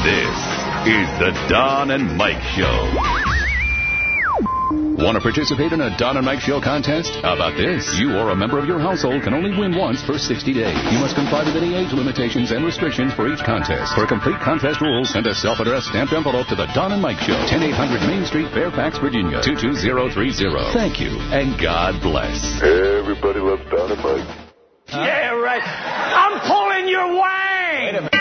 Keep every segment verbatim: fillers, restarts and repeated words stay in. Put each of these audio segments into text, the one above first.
This is the Don and Mike Show. Want to participate in a Don and Mike Show contest? How about this? You or a member of your household can only win once for sixty days. You must comply with any age limitations and restrictions for each contest. For complete contest rules, send a self-addressed stamped envelope to the Don and Mike Show, ten eight hundred Main Street, Fairfax, Virginia, two two zero three zero. Thank you, and God bless. Everybody loves Don and Mike. Huh? Yeah, right. I'm pulling your wang!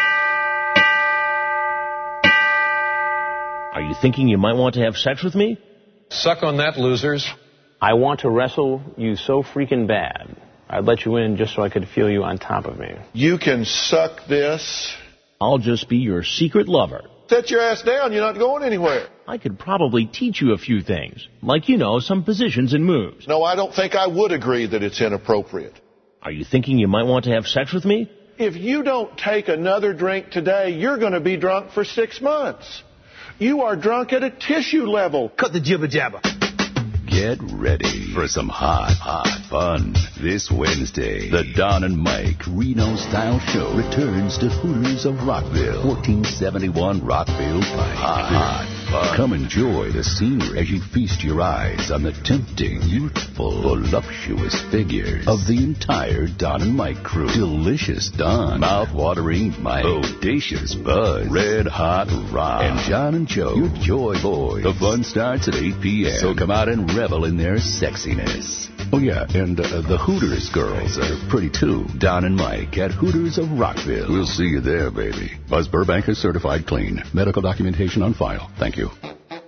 Are you thinking you might want to have sex with me? Suck on that, losers. I want to wrestle you so freaking bad. I'd let you in just so I could feel you on top of me. You can suck this. I'll just be your secret lover. Set your ass down. You're not going anywhere. I could probably teach you a few things. Like, you know, some positions and moves. No, I don't think I would agree that it's inappropriate. Are you thinking you might want to have sex with me? If you don't take another drink today, you're going to be drunk for six months. You are drunk at a tissue level. Cut the jibber jabber. Get ready for some hot, hot fun. This Wednesday, the Don and Mike Reno-style show returns to Hooters of Rockville, fourteen seventy-one Rockville Pike. Hot, hot fun. Come enjoy the scenery as you feast your eyes on the tempting, youthful, voluptuous figures of the entire Don and Mike crew. Delicious Don, mouth-watering Mike, audacious Buzz, red-hot Rob, and John and Joe, your joy boys. The fun starts at eight p.m., so come out and revel in their sexiness. Oh, yeah, and uh, the Hooters girls are pretty, too. Don and Mike at Hooters of Rockville. We'll see you there, baby. Buzz Burbank is certified clean. Medical documentation on file. Thank you.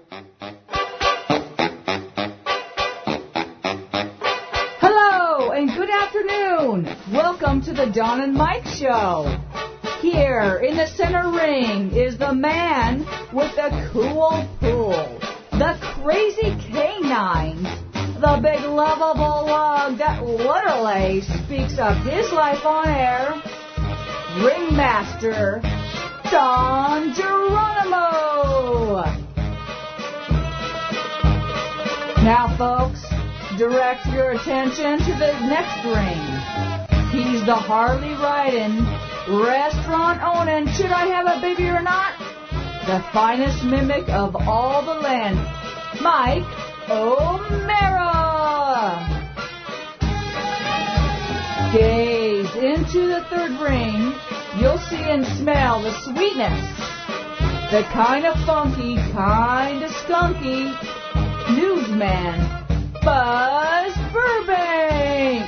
Hello, and good afternoon. Welcome to the Don and Mike Show. Here in the center ring is the man with the cool pool, the crazy canines, the big lovable log that literally speaks of his life on air, Ringmaster Don Geronimo. Now, folks, direct your attention to the next ring. He's the Harley riding, restaurant owning, should I have a baby or not? The finest mimic of all the land, Mike O'Mara. Gaze into the third ring. You'll see and smell the sweetness, the kind of funky, kind of skunky newsman, Buzz Burbank.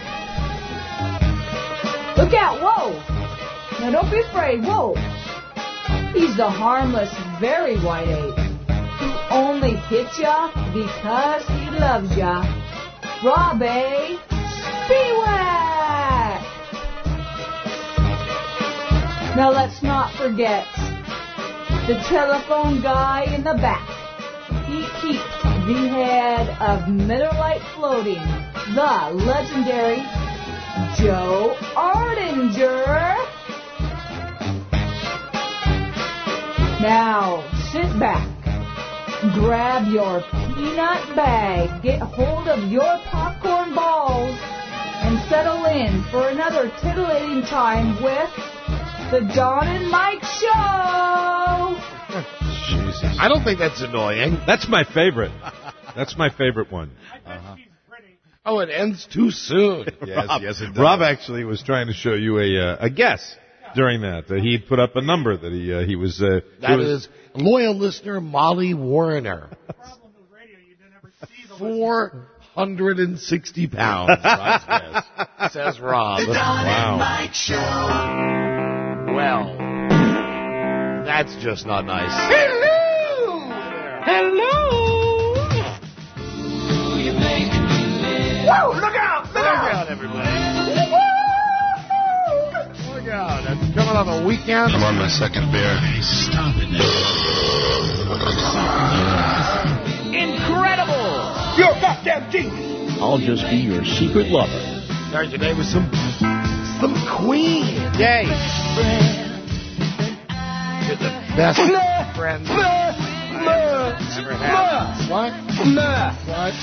Look out, whoa. Now don't be afraid, whoa. He's the harmless, very white ape who only hits ya because he loves ya. Robbie Spiewak. Now let's not forget the telephone guy in the back. He keeps the head of Miller Lite floating, the legendary Joe Ardinger. Now, sit back, grab your peanut bag, get hold of your popcorn balls, and settle in for another titillating time with the Don and Mike Show. Jesus. I don't think that's annoying. That's my favorite. That's my favorite one. Uh-huh. Oh, it ends too soon. Yes, Rob, yes, it does. Rob actually was trying to show you a uh, a guess during that. Uh, he'd put up a number that he uh, he was. Uh, that was, is loyal listener Molly Warner. Four hundred and sixty pounds. Says Rob. The Don wow. and Mike Show. Well, that's just not nice. Hello. Hello. You make me live. Whoa! Look out! Look, look out. out, everybody! Look out! That's coming on the weekend. I'm on my second beer. Stop it now. Incredible! You're a goddamn genius. I'll just be your secret lover. Start your day with some some Queen. Yay! You're the best friend ever had. What? What?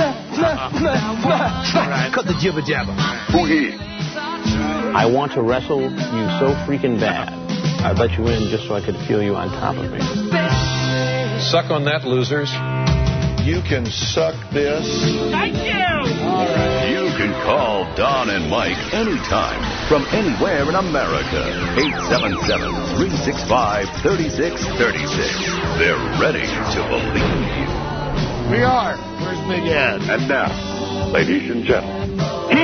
Cut the jibber jabber. Boogie. I want to wrestle you so freaking bad. I'd let you in just so I could feel you on top of me. Suck on that, losers. You can suck this. Thank you! You can call Don and Mike anytime from anywhere in America. eight seven seven, three six five, three six three six. They're ready to believe you. We are. Where's Big Ed? And now, ladies and gentlemen,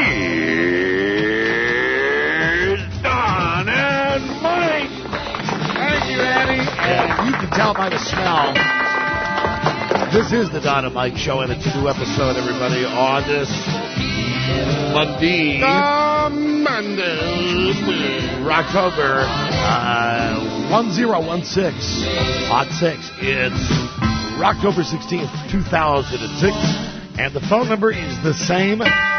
here's Don and Mike. Thank you, Eddie. And you can tell by the smell. This is the Don and Mike Show, and it's a new episode, everybody, on this Monday. Uh, Monday. October uh, one zero one six. Hot six. It's October sixteenth, two thousand six. And the phone number is the same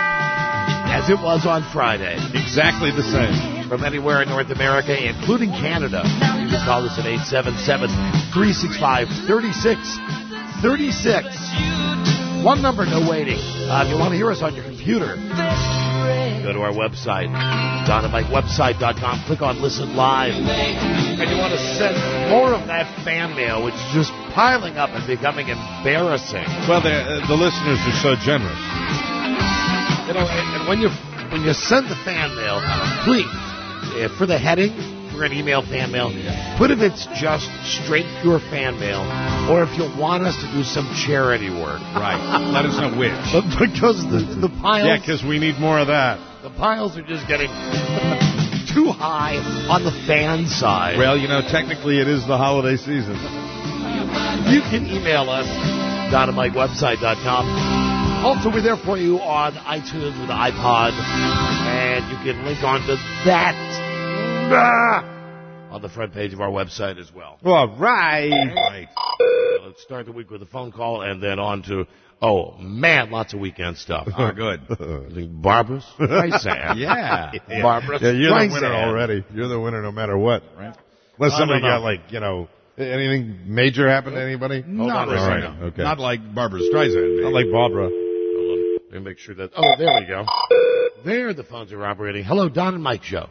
as it was on Friday. Exactly the same. From anywhere in North America, including Canada. You can call us at eight seven seven, three six five, three six three six. One number, no waiting. Uh, if you want to hear us on your computer, go to our website, don and mike website dot com. Click on Listen Live. And you want to send more of that fan mail, which is just piling up and becoming embarrassing. Well, uh, the listeners are so generous. You know, and, and when you when you send the fan mail, please, uh, for the heading, we're going to email fan mail. Put if it's just straight pure fan mail, or if you want us to do some charity work. Right. Let us know which. But because the the piles. Yeah, because we need more of that. The piles are just getting too high on the fan side. Well, you know, technically it is the holiday season. You can email us, don and mike website dot com. Also, we're there for you on iTunes with iPod, and you can link onto that ah, on the front page of our website as well. All right. Right. Let's start the week with a phone call, and then on to, oh, man, lots of weekend stuff. Oh, good. Barbara Streisand. yeah. Barbara Yeah, you're Streisand. the winner already. You're the winner no matter what. Right. Unless I somebody don't know. got, like, you know, anything major happen to anybody? Not All really. right. No. Okay. Not like Barbara Streisand. Not like Barbara. Hold on. Let me make sure that... Oh, there we go. There the phones are operating. Hello, Don and Mike Show.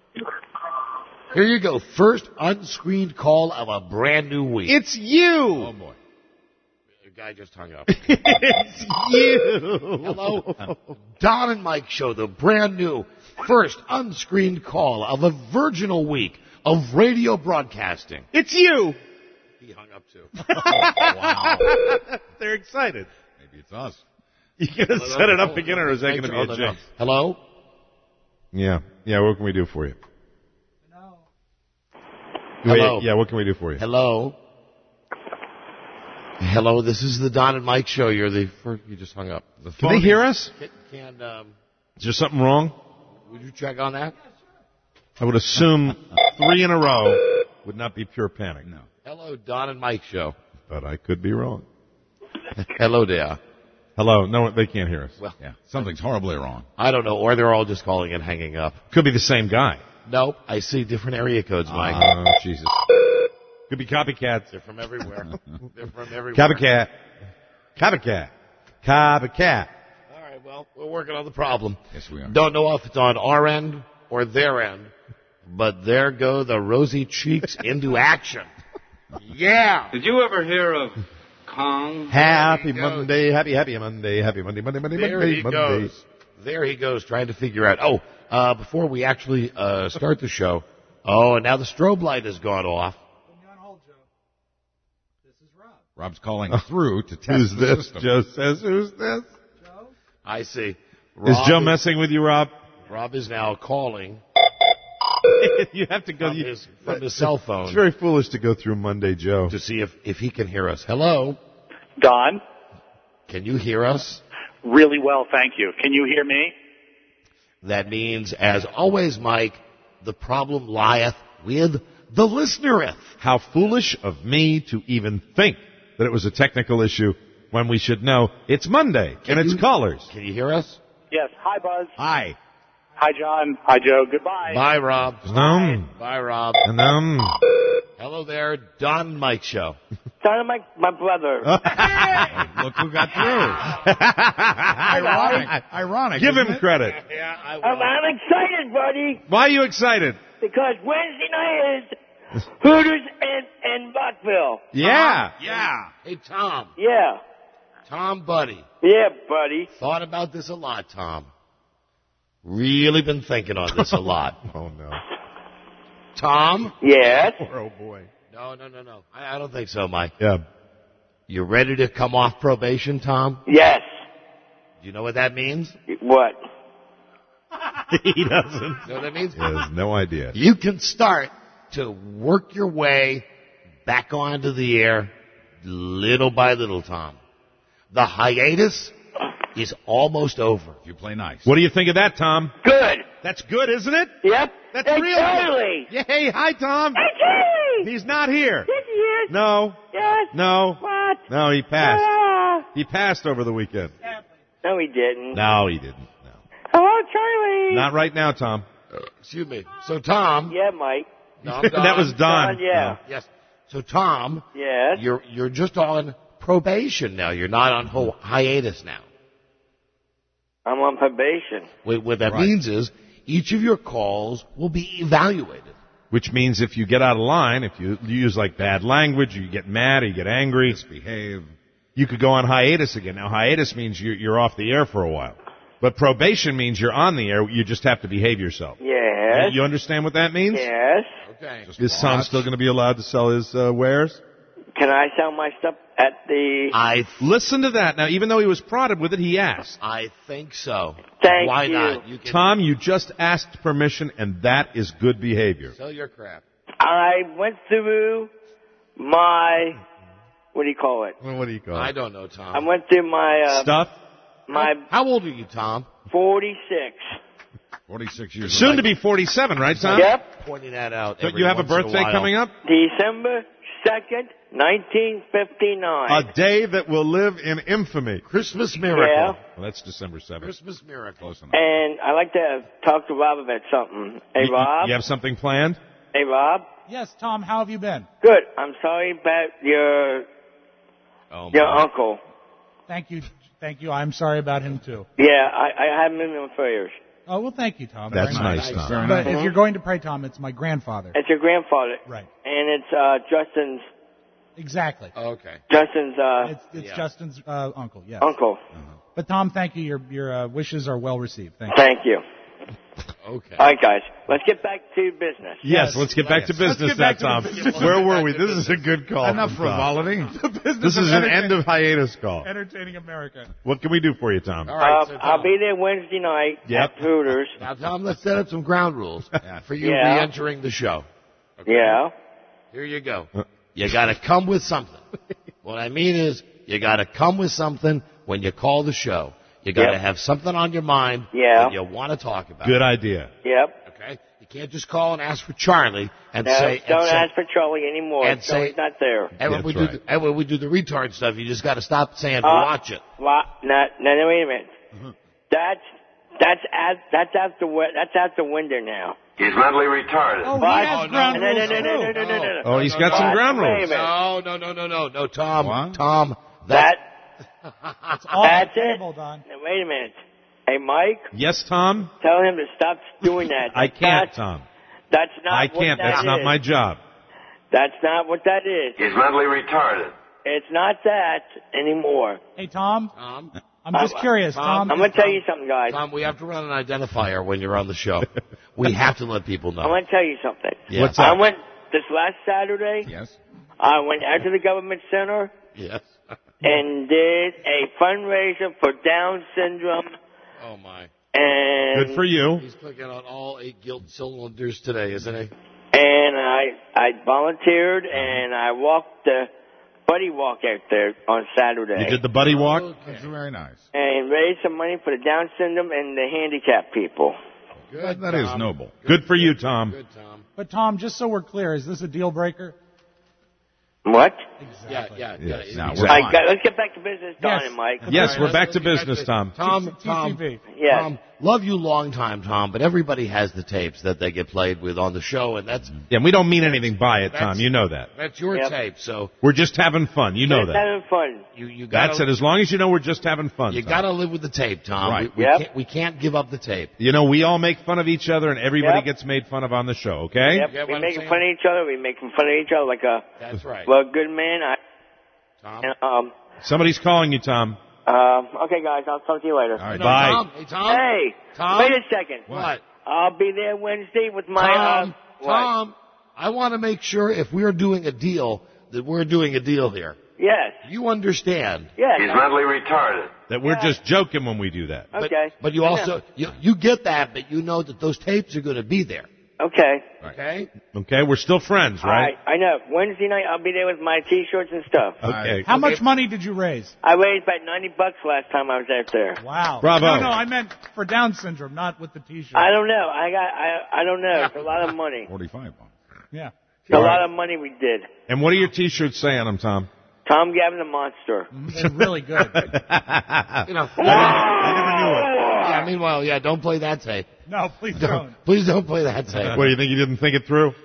Here you go. First unscreened call of a brand new week. It's you. Oh, boy. The guy just hung up. It's you. Hello. Don and Mike Show, the brand new first unscreened call of a virginal week of radio broadcasting. It's you. He hung up, too. Wow. They're excited. Maybe it's us. You going to set it up again, or is that going to be a jinx? Hello? Yeah. Yeah, what can we do for you? Hello. Yeah, what can we do for you? Hello? Hello, this is the Don and Mike Show. You're the first. You just hung up. The Can they hear us? Can, can um, Is there something wrong? would you check on that? I would assume three in a row would not be pure panic. No. Hello, Don and Mike Show. But I could be wrong. Hello there. Hello. No, they can't hear us. Well, Yeah. Something's horribly wrong. I don't know, or they're all just calling and hanging up. Could be the same guy. Nope, I see different area codes, Mike. Oh, Jesus. Could be copycats. They're from everywhere. They're from everywhere. Copycat. Copycat. Copycat. All right, well, we're working on the problem. Yes, we are. Don't know if it's on our end or their end, but there go the rosy cheeks into action. Yeah. Did you ever hear of Kong? Happy There he goes. Monday. Happy, happy Monday. Happy Monday, Monday, Monday, There Monday, he Monday. goes. There he goes, trying to figure out. Oh, uh, before we actually uh, start the show. Oh, and now the strobe light has gone off. Rob's calling through to test Who's the this? system. Joe says, who's this? I see. Is Rob Joe messing with you, Rob? Rob is now calling You have to go. from You, his, from his cell phone it's very foolish to go through Monday, Joe. to see if, if he can hear us. Hello? Don, Can you hear us? really well, thank you. Can you hear me? That means, as always, Mike, the problem lieth with the listenereth. How foolish of me to even think that it was a technical issue when we should know it's Monday Can and it's you- callers. Can you hear us? Yes. Hi, Buzz. Hi. Hi, John. Hi, Joe. Goodbye. Bye, Rob. Um, Bye, Rob. and um, Hello there, Don and Mike Show. Don, my, my brother. Look who got through. Ironic. Ironic. give isn't him it? credit. Yeah, I I'm, I'm excited, buddy, Why are you excited? because Wednesday night is Hooters and, and Rockville. Yeah. Yeah. Hey, Tom. Yeah. Tom, buddy. Yeah, buddy. Thought about this a lot, Tom. Really been thinking on this a lot. Oh, no. Tom? Yes? Oh, boy. No, no, no, no. I, I don't think so, Mike. Yeah. You ready to come off probation, Tom? Yes. Do you know what that means? What? He doesn't. You know what that means? He has no idea. You can start to work your way back onto the air little by little, Tom. The hiatus is almost over. You play nice. What do you think of that, Tom? Good. That's good, isn't it? Yep. That's hey, real Charlie. good. Hey, hi, Tom. Hey, Charlie. He's not here. Yes, he is. No. Yes. No. What? No, he passed. Ah. He passed over the weekend. No, he didn't. No, he didn't. No. Hello, Charlie. Not right now, Tom. Uh, excuse me. So, Tom. Yeah, Mike. No, I'm That was Don. Don, yeah. Yes. So, Tom. Yes. You're you're just on probation now. You're not on ho- hiatus now. I'm on probation. What, what that Right. means is each of your calls will be evaluated. Which means if you get out of line, if you use like bad language, or you get mad, or you get angry, Misbehave. you could go on hiatus again. Now, hiatus means you're, you're off the air for a while. But probation means you're on the air. You just have to behave yourself. Yes. You understand what that means? Yes. Okay. Is Tom still going to be allowed to sell his uh, wares? Can I sell my stuff at the... I th- Listen to that. Now, even though he was prodded with it, he asked. I think so. Thank Why you. not? You can Tom, you just asked permission, and that is good behavior. sell your crap. I went through my... What do you call it? Well, what do you call I it? don't know, Tom. I went through my... Uh, Stuff? My How old are you, Tom? forty-six. forty-six years Soon old. to be forty-seven, right, Tom? Yep. Pointing that out. Don't every you have a once in birthday while. coming up? December second, nineteen fifty-nine. A day that will live in infamy. Christmas miracle. Yeah. Well, that's December seventh. Christmas miracle. Close enough. And I'd like to talk to Rob about something. Hey, You- Rob? You have something planned? Hey, Rob? Yes, Tom, how have you been? Good. I'm sorry about your Oh, your my. uncle. Thank you. Thank you. I'm sorry about him, too. Yeah, I, I have him in my prayers. Oh, well, thank you, Tom. That's Very nice, nice. Tom. Very But nice. if you're going to pray, Tom, it's my grandfather. It's your grandfather. Right. And it's uh, Justin's Exactly. Okay. Justin's uh, It's, it's Yeah. Justin's uh, uncle, yes. uncle. But, Tom, thank you. Your, your uh, wishes are well received. Thank you. Thank you. Okay. All right, guys. Let's get back to business. Yes, let's get back to Let's business get back now, to Tom. the business. Where were we? This is a good call. Enough from Tom. frivolity. This is an end of hiatus call. Entertaining America. What can we do for you, Tom? All right. Uh, so Tom, I'll be there Wednesday night Yep. at Hooters. Now, Tom, let's set up some ground rules for you Yeah. re-entering the show. Yeah. Here you go. You got to come with something. What I mean is, you got to come with something when you call the show. You got to Yep. have something on your mind Yeah. that you want to talk about. Good idea. Yep. Okay? You can't just call and ask for Charlie and No, say. don't and say, ask for Charlie anymore. and say- Charlie's not there. And when, That's we do right. the, and when we do the retard stuff, you just got to stop saying, Uh, watch it. Wa- no, no, no, wait a minute. Mm-hmm. That's that's out that's out the wi- that's out the window now. He's mentally retarded. Oh, What? he has Oh, no. ground No, no, rules, no, no, too. no, no, no, no, no. Oh, he's got some What? ground Wait a rules. minute. No, no, no, no, no, no, Tom. What? Tom, That that. It's off That's the it. table, Don. Now, wait a minute. Hey, Mike, Yes, Tom? tell him to stop doing that. I can't, That's, Tom. that's not I what can't. that That's not is. my job. That's not what that is. He's mentally retarded. It's not that anymore. Hey, Tom, Tom, I'm just I'm- curious, Tom, Tom. I'm going to tell you something, guys. Tom, we have to run an identifier when you're on the show. We have to let people know. I'm going to tell you something. Yeah. What's I up? went this last Saturday. Yes. I went out to the government center Yes. and did a fundraiser for Down syndrome. Oh, my. And Good for you. He's clicking on all eight guilt cylinders today, isn't he? And I I volunteered and I walked the buddy walk out there on Saturday. You did the buddy walk? That's very nice. And raised some money for the Down syndrome and the handicapped people. Good. That is Tom. noble. Good for you, Tom. Good, Tom. But, Tom, just so we're clear, is this a deal breaker? What? Yeah, yeah, yeah. Yes. No, exactly. we're All right, fine. guys, let's get back to business, Don Yes. and Mike. Yes, All we're right, back let's to get business, to- Tom. Tom, Tom, T C B. Yes. Tom, love you long time, Tom, but everybody has the tapes that they get played with on the show, and that's Yeah, we don't mean anything by it, Tom. That's- You know that. that's your Yep. tape. So We're just having fun. You know Just that. having fun. you you got That's it. As long as you know we're just having fun. You Tom. got to live with the tape, Tom. Right. We, we, Yep. can't, we can't give up the tape. You know, we all make fun of each other, and everybody Yep. gets made fun of on the show. Okay? Yep. get We what I'm making saying? fun of each other. We making fun of each other like a That's right. well, good man. I, Tom. and, um. Somebody's calling you, Tom. Um. Okay, guys. I'll talk to you later. All right. No, Bye. Tom, hey, Tom. Hey. Tom? Wait a second. What? I'll be there Wednesday with my. Tom, uh, what? Tom, I want to make sure if we're doing a deal that we're doing a deal here. Yes. You understand. Yes. He's mentally retarded. That we're just joking when we do that. But, Okay. but you I also, you, you get that, but you know that those tapes are going to be there. Okay. Okay? Okay? We're still friends, All right? right. I know. Wednesday night I'll be there with my T-shirts and stuff. Okay. How much money did you raise? I raised about ninety bucks last time I was out there. Wow. Bravo. No, no, I meant for Down syndrome, not with the T-shirt. I don't know. I got. I. I don't know. It's a lot of money. Forty-five bucks. Yeah. It's a lot of money we did. And what do your T-shirts say on them, Tom? Tom Gavin the Monster. They're really good. You know. Ah! Yeah, meanwhile, yeah, don't play that tape. No, please Don't, don't. please don't play that tape. What, do you think you didn't think it through?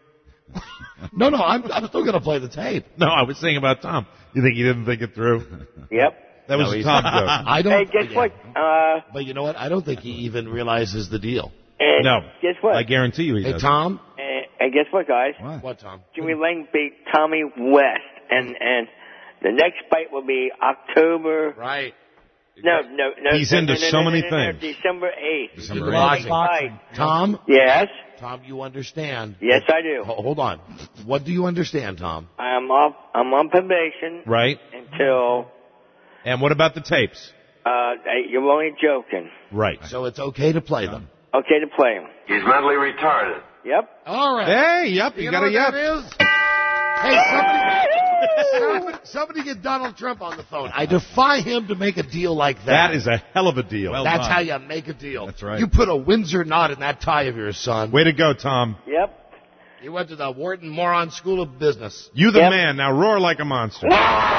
No, no, I'm, I'm still going to play the tape. No, I was saying about Tom. You think you didn't think it through? Yep. That was No, a he's- Tom joke. I don't. Hey, guess yeah. what? Uh, But you know what? I don't think he even realizes the deal. and No. Guess what? I guarantee you he Hey, does. Tom. And, and guess what, guys? What? What, Tom? Jimmy Lang beat Tommy West, and and the next fight will be October. Right. No, no, no. He's no, into no, no, so no, many no, no, things. December eighth. December Lots eighth. of boxing. Tom. Yes. Tom, you understand? Yes, I do. Ho- Hold on. What do you understand, Tom? I'm off. I'm on probation Right? until. And what about the tapes? Uh, hey, you're only joking. Right. So it's okay to play them. Okay to play him. He's mentally retarded. Yep. All right. Hey, yep, you, You got know a what yep. that is? Hey, somebody, somebody, somebody get Donald Trump on the phone. I defy him to make a deal like that. That is a hell of a deal. Well That's done. how you make a deal. That's right. You put a Windsor knot in that tie of yours, son. Way to go, Tom. Yep. You went to the Wharton Moron School of Business. You the Yep. man. Now roar like a monster.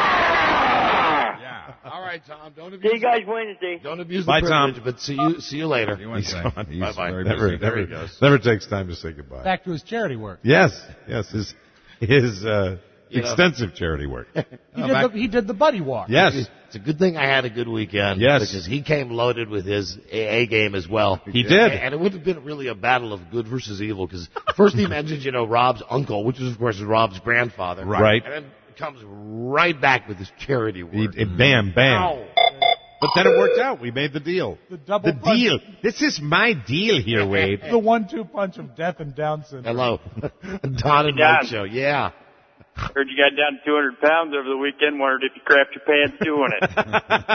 Yeah. All right, Tom. Don't See abuse. you guys Wednesday. Don't abuse Bye, the Tom. privilege, but see you. See you later. You went He's saying. gone. He's Bye-bye. very Never, busy. never, There he goes. never takes time to say goodbye. Back to his charity work. Yes, yes, his his uh, You know. extensive charity work. He, Oh, did back- the, he did the buddy walk. Yes, It's a good thing I had a good weekend. Yes. Because he came loaded with his A A game as well. he did. And it would have been really a battle of good versus evil because first he mentions, you know, Rob's uncle, which is, of course, is Rob's grandfather. Right. And then comes right back with his charity He, work. it, bam, bam. Ow. But then it worked out. We made the deal. The double The punch. deal. This is my deal here, Wade. The one two punch of death and Down syndrome. Hello. Don and Don. Mike Show. Yeah. Heard you got down to two hundred pounds over the weekend. Wondered if you crapped your pants doing it. Can,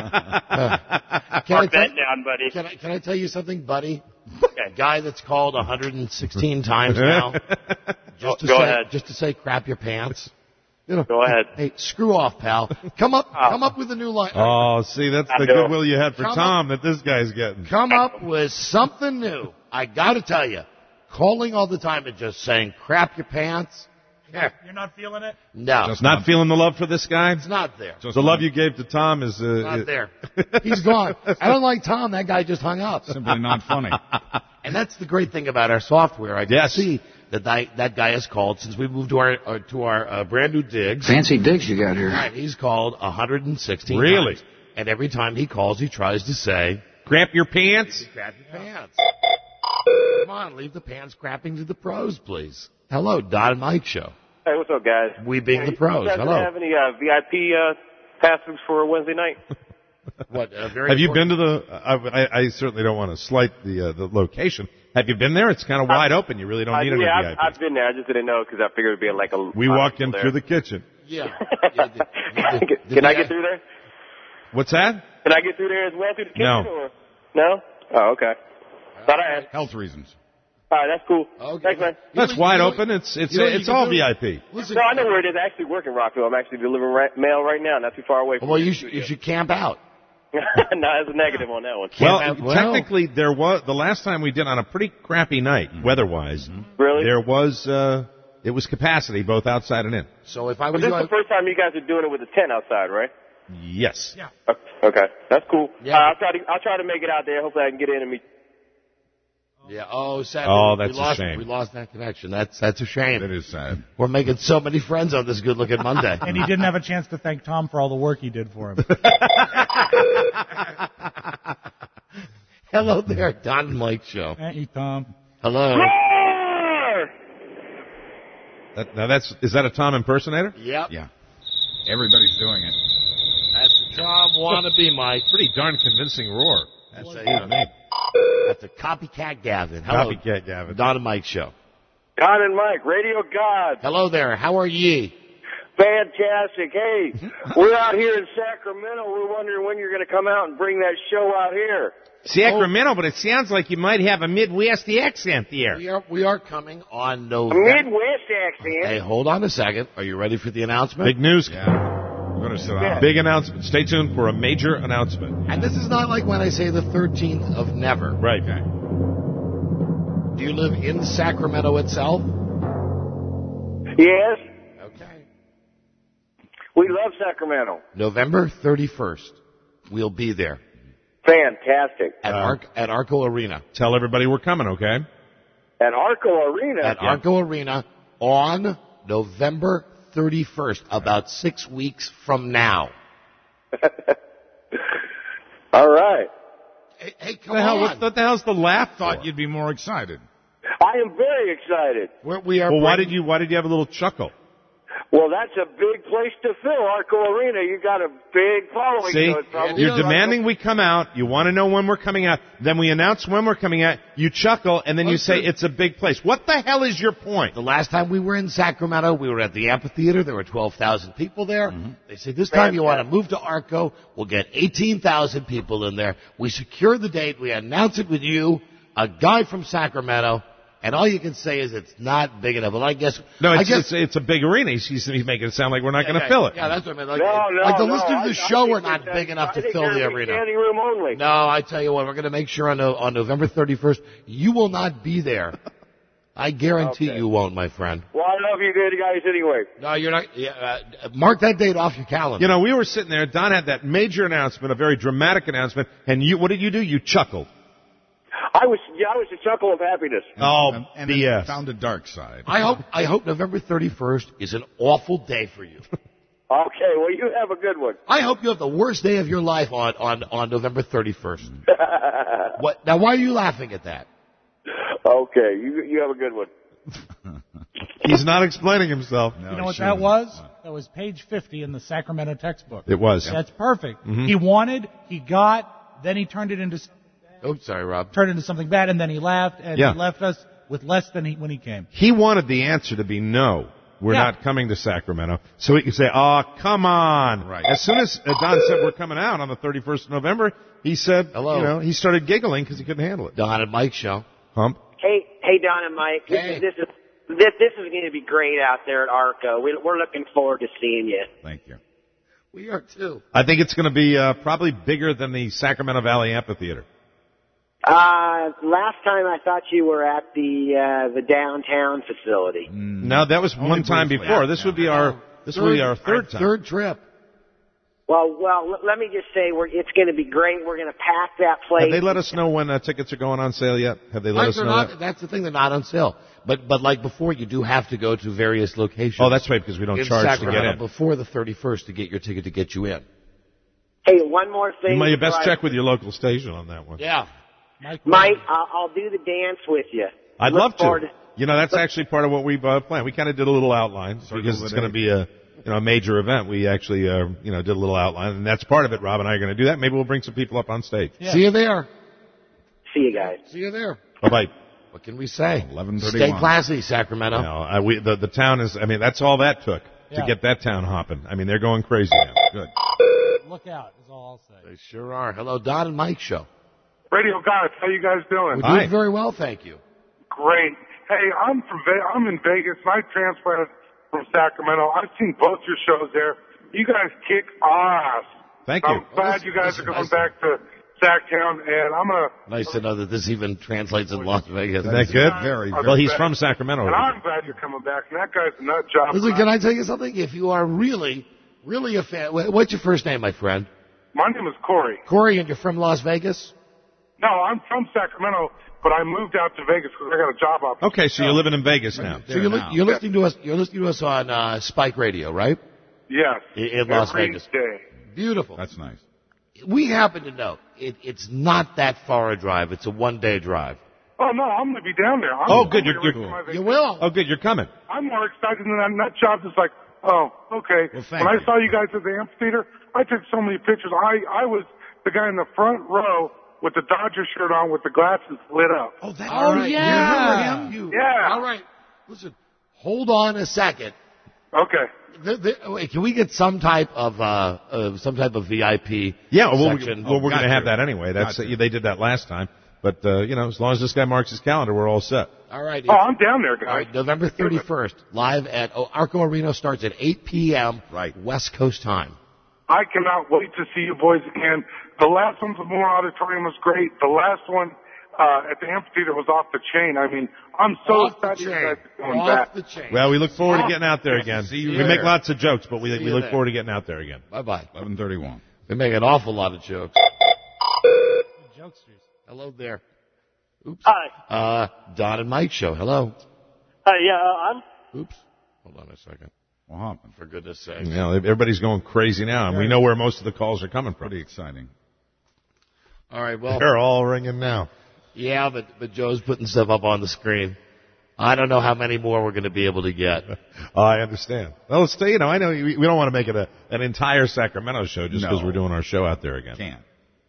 I Mark tell, that down, buddy. can, I, can I tell you something, buddy? Okay. Guy that's called one hundred sixteen times now. Just to Go say, ahead. Just to say crap your pants. You know, Go ahead. Hey, screw off, pal. Come up, Oh. come up with a new line. Oh, see, that's I the know. goodwill you had for Come Tom that this guy's getting. Come up with something new. I got to tell you, calling all the time and just saying crap your pants. eh, You're not feeling it? No, Just Not feeling the love for this guy? it's not there. Just The love you gave to Tom is... Uh, Not there. He's gone. I don't like Tom. That guy just hung up. simply not funny. And that's the great thing about our software. I can Yes. see that that, that guy has called since we moved to our uh, to our uh, brand new digs. Fancy digs you got here. Right, he's called one hundred sixteen Really? times. And every time he calls, he tries to say, Crap your pants? "Crap your pants." Come on, leave the pants crapping to the pros, please. Hello, Don and Mike Show. Hey, what's up, guys? We being the pros. You guys Hello. have any uh, V I P uh, passes for Wednesday night? What? Uh, very Have you important- been to the... I, I, I certainly don't want to slight the uh, the location. Have you been there? It's kind of wide open. You really don't Uh, need any yeah, V I P. I've, I've been there. I just didn't know because I figured it'd be like a. We lot of walk in people through there. the kitchen. Yeah. yeah the, the, Can, the can I V I get through there? What's that? Can I get through there as well through the kitchen? No. Or? No. Oh, okay. Thought I asked. Health reasons. All right, that's cool. Okay. Thanks, man. That's You- wide you- open. It's it's you know what it's you can all do? V I P. Listen, No, I know where it is. I actually work in Rockville. I'm actually delivering right, mail right now, not too far away from well, your you should, you studio. should camp out. No, there's a negative on that one. Well, have- well- technically, there was the last time we did on a pretty crappy night, weather-wise. Really? There was uh, It was capacity, both outside and in. So if I But was this you, is the first time you guys are doing it with a tent outside, right? Yes. Yeah. Okay, that's cool. Yeah. Uh, I'll try to I'll try to make it out there. Hopefully, I can get in and meet. yeah. Oh, sadly, Oh, that's we a lost, shame. We lost that connection. That's that's a shame. That is sad. We're making so many friends on this good-looking Monday. And he didn't have a chance to thank Tom for all the work he did for him. Hello there, Don and Mike Show. Hey, Tom. Hello. That, now that's is that a Tom impersonator? Yep. Yeah. Everybody's doing it. That's the Tom wannabe, Mike. Pretty darn convincing roar. That's a, you know, that's a copycat Gavin. Hello, Copycat Gavin. Don and Mike Show. Don and Mike, Radio God. Hello there. How are ye? Fantastic. Hey, we're out here in Sacramento. We're wondering when you're going to come out and bring that show out here. Sacramento, but it sounds like you might have a Midwest accent there. We are we are coming on A November. Midwest accent. Hey, hold on a second. Are you ready for the announcement? Big news. Yeah. I'm going to sit down. Big announcement. Stay tuned for a major announcement. And this is not like when I say the thirteenth of never. Right. Okay. Do you live in Sacramento itself? Yes, Okay. we love Sacramento. November thirty-first. We'll be there Fantastic. at Uh, Arc at Arco Arena. Tell everybody we're coming, okay? At Arco Arena. At Arco Arena on November thirty-first, about six weeks from now. All right. Hey, hey come What the hell? on. What, what the hell's the laugh Thought for? you'd be more excited. I am very excited. We're, we are Well, why bringing- did you why did you have a little chuckle? Well, that's a big place to fill, Arco Arena. You got a big following. See, so it's probably you're demanding we come out. You want to know when we're coming out. Then we announce when we're coming out. You chuckle, and then you say it's a big place. What the hell is your point? The last time we were in Sacramento, we were at the amphitheater. There were twelve thousand people there. Mm-hmm. They said, this time you want to move to Arco, we'll get eighteen thousand people in there. We secure the date. We announce it with you, a guy from Sacramento, and all you can say is it's not big enough. Well, I guess... No, I it's, guess, it's, it's a big arena. He's, he's making it sound like we're not going to yeah, fill it. Yeah, that's what I mean. Like, No, no, like the no, listeners of the I- I show think are not that- big enough I to think fill there'll the be arena. Standing room only. No, I tell you what, we're going to make sure on, no, on November thirty-first, you will not be there. I guarantee Okay. you won't, my friend. Well, I love you good guys anyway. No, you're not. Yeah, uh, mark that date off your calendar. You know, we were sitting there. Don had that major announcement, a very dramatic announcement, and you, what did you do? You chuckled. I was, yeah, I was a chuckle of happiness. Oh, and, and B S. it found a dark side. I hope I hope November thirty-first is an awful day for you. Okay, well, you have a good one. I hope you have the worst day of your life on on, on November thirty-first. What? Now, why are you laughing at that? Okay, you you have a good one. He's not explaining himself. No, You know what shouldn't. that was? That was page fifty in the Sacramento textbook. It was. That's perfect. Mhm. He wanted, he got, then he turned it into Oops, sorry, Rob. turned into something bad, and then he laughed, and Yeah. he left us with less than he when he came. He wanted the answer to be no. We're Yeah. not coming to Sacramento. So he could say, oh, come on. Right. As soon as uh, Don said we're coming out on the thirty-first of November, he said, Hello. you know, he started giggling because he couldn't handle it. Don and Mike show. Hump. Hey, hey, Don and Mike. This Hey. is this is this, this is going to be great out there at Arco. We, we're looking forward to seeing you. Thank you. We are too. I think it's going to be uh, probably bigger than the Sacramento Valley Amphitheater. Uh, last time I thought you were at the uh, the downtown facility. No, that was Only one time briefly. before. Yeah, This yeah. would be our this would be our third time. Third trip. Well, well, l- let me just say, we're, it's going to be great. We're going to pack that place. Have they let us know when uh, tickets are going on sale yet? Have they let Like, us they're know not, that? that's the thing, they're not on sale. But but like before, you do have to go to various locations. Oh, that's right, because we don't in charge to Sacramento get in. before the thirty-first to get your ticket to get you in. Hey, one more thing. You might you best before I- check with your local station on that one. Yeah. Mike, I'll, I'll do the dance with you. I'd Look love forward to. You know, that's actually part of what we've uh, planned. We kind of did a little outline because it's going to be a you know a major event. We actually uh, you know did a little outline, and that's part of it. Rob and I are going to do that. Maybe we'll bring some people up on stage. See you there. See you guys. See you there. Bye bye. What can we say? eleven Stay thirty-one. classy, Sacramento. No, I, we, the the town is. I mean, that's all that took Yeah. to get that town hopping. I mean, they're going crazy now. Good. Look out, is all I'll say. They sure are. Hello, Don and Mike show. Radio guys, how you guys doing? We're Hi. doing very well, thank you. Great. Hey, I'm from Ve- I'm in Vegas, and I transplanted from Sacramento. I've seen both your shows there. You guys kick ass. Thank I'm you. glad you guys are going back to Sacktown, and I'm a. Nice to know that this even translates in Las Vegas. Isn't that good? Very, very well, he's bad. from Sacramento. And I'm glad you're coming back. And that guy's a nut job. Listen, can I tell you something? If you are really, really a fan, wh- what's your first name, my friend? My name is Corey. Corey, and you're from Las Vegas? No, I'm from Sacramento, but I moved out to Vegas because I got a job up. Okay, so you're living in Vegas now. So you're, li- you're listening to us. You're listening to us on uh, Spike Radio, right? Yes. In, in Las Every Vegas. day. Beautiful. That's nice. We happen to know it, it's not that far a drive. It's a one-day drive. Oh, no, I'm going to be down there. I'm Oh, good. I'm You're, here you're, for my You vacation. will. oh, good. You're coming. I'm more excited than that nut job. It's like, oh, okay. Well, thank when you. I saw you guys at the amphitheater, I took so many pictures. I, I was the guy in the front row with the Dodger shirt on with the glasses lit up. Oh, that, Oh, right. yeah. You remember him? You, Yeah. All right. Listen, hold on a second. Okay. The, the, wait, can we get some type of uh, uh some type of V I P Yeah, well, section? we, well we're got going to have to. that anyway. That's Got to. they did that last time. But, uh, you know, as long as this guy marks his calendar, we're all set. All right. Oh, I'm down there, guys. All right, November thirty-first, live at oh, Arco Arena, starts at eight p.m. Right. West Coast time. I cannot wait to see you boys again. The last one, the Moore Auditorium, was great. The last one uh, at the amphitheater was off the chain. I mean, I'm so Off the excited you chain. guys are going Off back. the chain. Well, we look forward to Oh, getting out there yes, again. see you we there. make lots of jokes, but we, See we you look there. forward to getting out there again. Bye-bye. eleven thirty-one. We make an awful lot of jokes. Jokesters. Hello there. Oops. Hi. Uh, Don and Mike show. Hello. Hi, yeah, uh, I'm. Oops. Hold on a second. What happened? For goodness sake. You know, everybody's going crazy now, and we know where most of the calls are coming from. Pretty exciting. All right, well. They're all ringing now. Yeah, but, but Joe's putting stuff up on the screen. I don't know how many more we're going to be able to get. Oh, I understand. Well, stay. You know, I know we, we don't want to make it a, an entire Sacramento show just because No. we're doing our show out there again. Can't.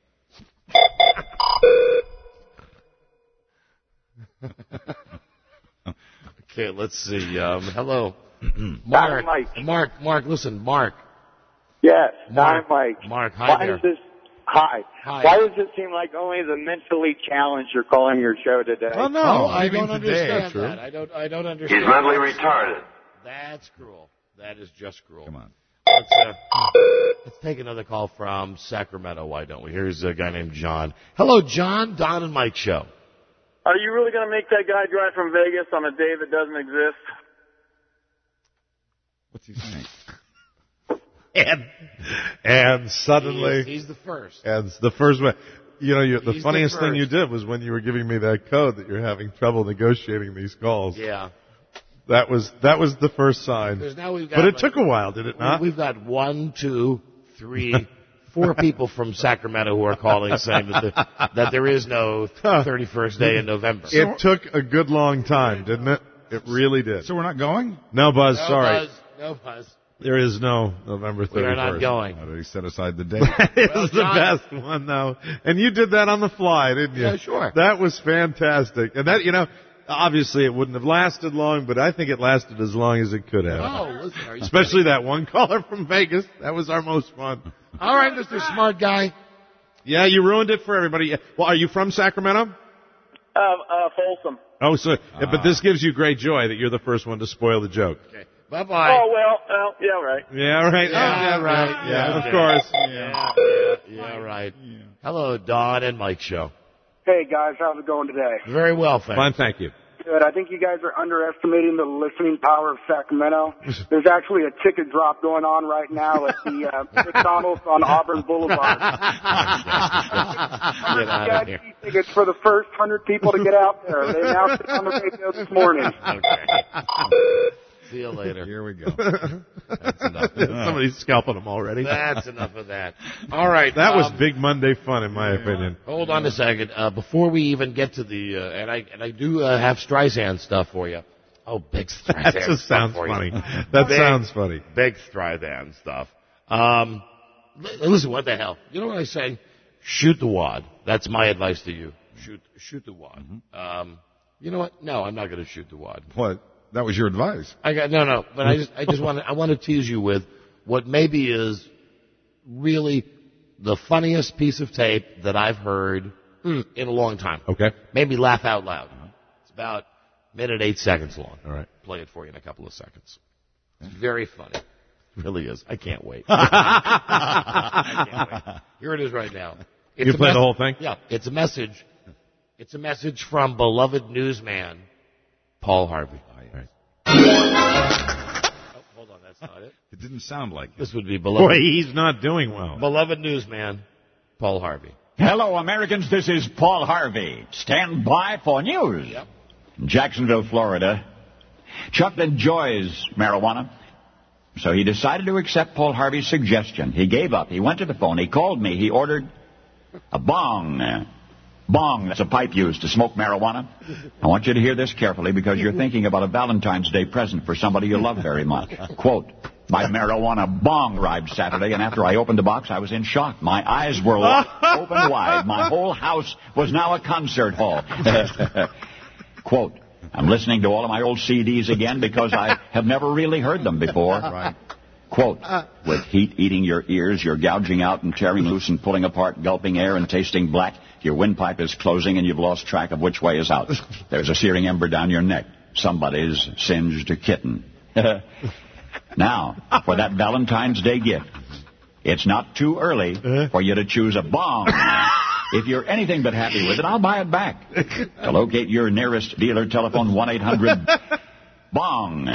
Okay, let's see. Um, hello. Mark. Mike. Mark, Mark, listen, Mark. Yes, Mark. hi, Mike. Mark, hi Why there. does this? Hi. Hi. Why does it seem like only the mentally challenged are calling your show today? Well, no, Oh, I even don't today, understand true. that. I don't, I don't understand. He's mentally That's- retarded. That's cruel. That is just cruel. Come on. Let's, uh, let's take another call from Sacramento, why don't we? Here's a guy named John. Hello, John. Don and Mike show. Are you really going to make that guy drive from Vegas on a day that doesn't exist? What's he saying? And, and suddenly, He's, he's the first. and the first one, you know, you, the He's the funniest thing first. you did was when you were giving me that code that you're having trouble negotiating these calls. Yeah. That was that was the first sign. Because now we've got But it like- took a while, did it not? We've got one, two, three, four people from Sacramento who are calling saying that, the, that there is no thirty-first day in November. It took a good long time, didn't it? It really did. So we're not going? No, Buzz, no sorry. Buzz, no Buzz. There is no November thirty-first. We are not going. How did he set aside the date? It Well, was the John- best one, though. And you did that on the fly, didn't you? Yeah, sure. That was fantastic. And that, you know, obviously it wouldn't have lasted long, but I think it lasted as long as it could have. Oh, listen, are you Especially that one caller from Vegas. That was our most fun. All right, Mister Smart Guy. Yeah, you ruined it for everybody. Well, are you from Sacramento? Uh, uh, Folsom. Oh, so, but this gives you great joy that you're the first one to spoil the joke. Okay. Bye-bye. Oh, well, well, yeah, right. Yeah, right. Yeah, Oh, right. Yeah, Okay. of course. Yeah, yeah, yeah, right. Hello, Don and Mike show. Hey guys, how's it going today? Very well, thanks. Fine, thank you. Good. I think you guys are underestimating the listening power of Sacramento. There's actually a ticket drop going on right now at the uh, McDonald's on Auburn Boulevard. Get out of here. V I P tickets for the first hundred people to get out there. They announced it on the radio this morning. Okay. See you later. Here we go. That's enough. Somebody's scalping them already. That's enough of that. All right. That was um, Big Monday fun, in my opinion. Hold on a second. Uh, before we even get to the, uh, and I and I do uh, have Streisand stuff for you. Oh, big Streisand That just stuff sounds for you. funny. That Big- sounds funny. Big Streisand stuff. Um, l- listen, what the hell? You know what I say? Shoot the wad. That's my advice to you. Shoot, shoot the wad. Um, you know what? No, I'm not going to shoot the wad. What? That was your advice. I got no, no. But I just, I just want to, I want to tease you with what maybe is really the funniest piece of tape that I've heard in a long time. Okay. Made me laugh out loud. It's about a minute eight seconds long. All right. Play it for you in a couple of seconds. It's very funny. It really is. I can't wait. I can't wait. Here it is right now. It's You a play mes- the whole thing? Yeah, it's a message. It's a message from beloved newsman Paul Harvey. Oh, hold on, that's not it. It didn't sound like it. This would be beloved. Boy, he's not doing well. Beloved newsman Paul Harvey. Hello, Americans. This is Paul Harvey. Stand by for news. Yep. Jacksonville, Florida. Chuck enjoys marijuana, so he decided to accept Paul Harvey's suggestion. He gave up. He went to the phone. He called me. He ordered a bong. Bong, that's a pipe used to smoke marijuana. I want you to hear this carefully because you're thinking about a Valentine's Day present for somebody you love very much. Quote, my marijuana bong arrived Saturday, and after I opened the box, I was in shock. My eyes were open wide. My whole house was now a concert hall. Quote, I'm listening to all of my old C Ds again because I have never really heard them before. Right. Quote, with heat eating your ears, you're gouging out and tearing loose and pulling apart, gulping air and tasting black. Your windpipe is closing and you've lost track of which way is out. There's a searing ember down your neck. Somebody's singed a kitten. Now, for that Valentine's Day gift, it's not too early for you to choose a bong. If you're anything but happy with it, I'll buy it back. To locate your nearest dealer, telephone one eight hundred bong.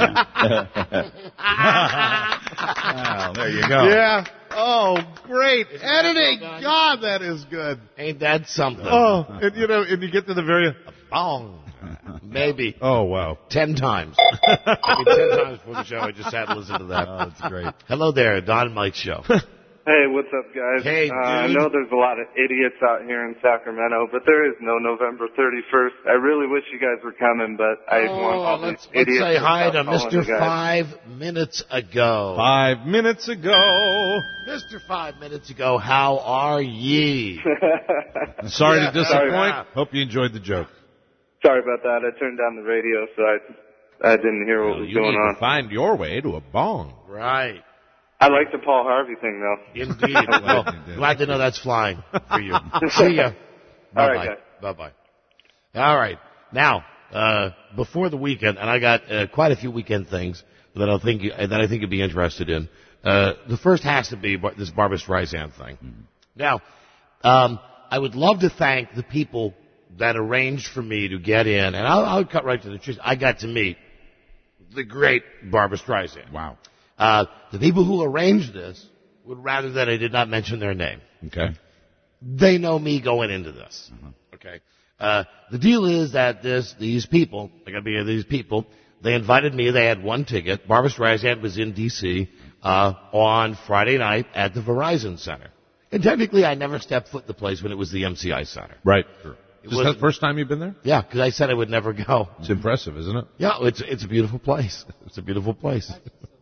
Well, there you go. Yeah. Oh, great. Editing. God, that is good. Ain't that something? Oh, and you know, and you get to the very bong. Maybe. Oh, wow. Ten times. Maybe ten times before the show. I just had to listen to that. Oh, that's great. Hello there, Don and Mike Show. Hey, what's up, guys? Hey, uh, I dude. know there's a lot of idiots out here in Sacramento, but there is no November thirty-first. I really wish you guys were coming, but I oh, want all let's, these let's idiots say hi to stop calling Mister you guys. Five Minutes Ago. Five minutes ago. Mister Five Minutes Ago, how are ye? Sorry Yeah, to disappoint. sorry. Hope you enjoyed the joke. Sorry about that. I turned down the radio, so I I didn't hear what Well, was you going need on. to find your way to a bong. Right. I like the Paul Harvey thing, though. Indeed. Well, glad to know that's flying for you. See ya. Bye-bye. All right, guys. Bye-bye. All right. Now, uh, before the weekend, and I got uh, quite a few weekend things that I think you, that I think you'd be interested in. Uh, the first has to be bar- this Barbra Streisand thing. Mm-hmm. Now, um, I would love to thank the people that arranged for me to get in, and I'll, I'll cut right to the chase. I got to meet the great Barbra Streisand. Wow. Uh, the people who arranged this would rather that I did not mention their name. Okay. They know me going into this. Uh-huh. Okay. Uh, the deal is that this, these people, I gotta be these people, they invited me, they had one ticket. Barbra Streisand was in D C, uh, on Friday night at the Verizon Center. And technically I never stepped foot in the place when it was the M C I Center. Right. It Is was- that the first time you've been there? Yeah, because I said I would never go. It's impressive, isn't it? Yeah, it's it's a beautiful place. It's a beautiful place.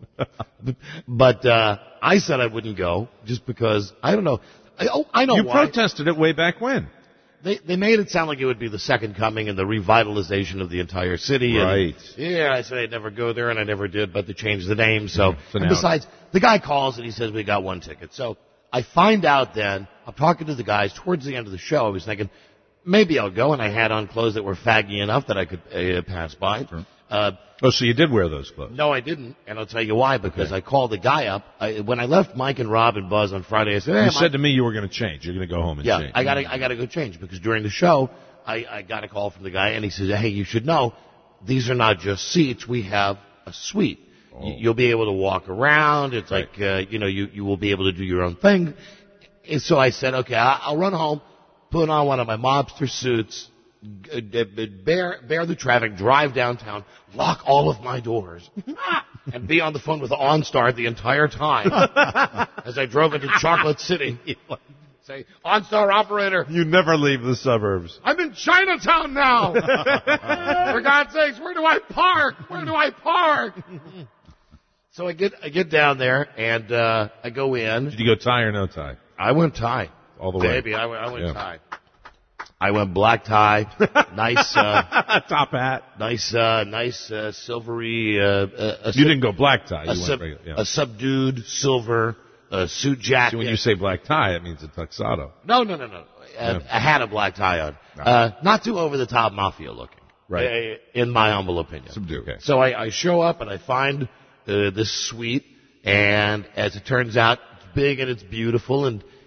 But uh, I said I wouldn't go just because I don't know. I, oh, I know You why. protested it way back when. They they made it sound like it would be the second coming and the revitalization of the entire city. Right. And, yeah, I said I'd never go there, and I never did. But they changed the name. So, So and now- besides, the guy calls and he says we got one ticket. So I find out then. I'm talking to the guys towards the end of the show. I was thinking maybe I'll go, and I had on clothes that were faggy enough that I could uh, pass by. Uh, Oh, so you did wear those clothes? no, I didn't, and I'll tell you why. Because I called the guy up I, when I left Mike and Rob and Buzz on Friday. I said, "Hey, You Mike." said to me you were going to change. You're going to go home and Yeah, change. I gotta, I gotta go change because during the show, I, I got a call from the guy and he says, "Hey, you should know, these are not just seats. We have a suite. Oh. You, you'll be able to walk around. It's like, uh, you know, you, you will be able to do your own thing." And so I said, "Okay, I, I'll run home, put on one of my mobster suits, g- g- bear, bear the traffic, drive downtown, lock all of my doors, and be on the phone with OnStar the entire time as I drove into Chocolate City." Say, "OnStar operator, You never leave the suburbs. I'm in Chinatown now. For God's sakes, where do I park? Where do I park?" So I get I get down there and uh, I go in. Did you go tie or no tie? I went tie. All the way. Baby, I went, I went Yeah. tie. I went black tie, nice, uh, top hat, nice, uh, nice uh, silvery. Uh, uh, a You didn't go black tie. You a, went sub, regular, yeah. a subdued silver uh, suit jacket. See, when you say black tie, it means a tuxedo. No, no, no, no. I, Yeah. I had a black tie on. Uh, not too over the top mafia looking. Right. uh, in my humble opinion. Subdue. Okay. So I, I show up and I find uh, this suite, and as it turns out, it's big and it's beautiful, and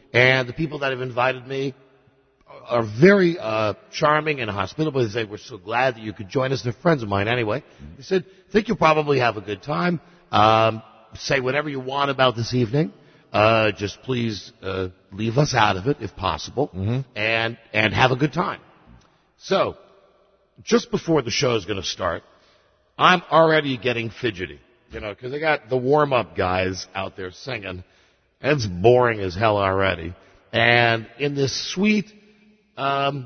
And the people that have invited me are very uh, charming and hospitable. They say, we're so glad that you could join us. They're friends of mine anyway. They said, think you'll probably have a good time. Um, say whatever you want about this evening. Uh, just please uh, leave us out of it if possible, Mm-hmm. and and have a good time. So, just before the show is going to start, I'm already getting fidgety, you know, because I got the warm-up guys out there singing. And it's boring as hell already. And in this suite, um,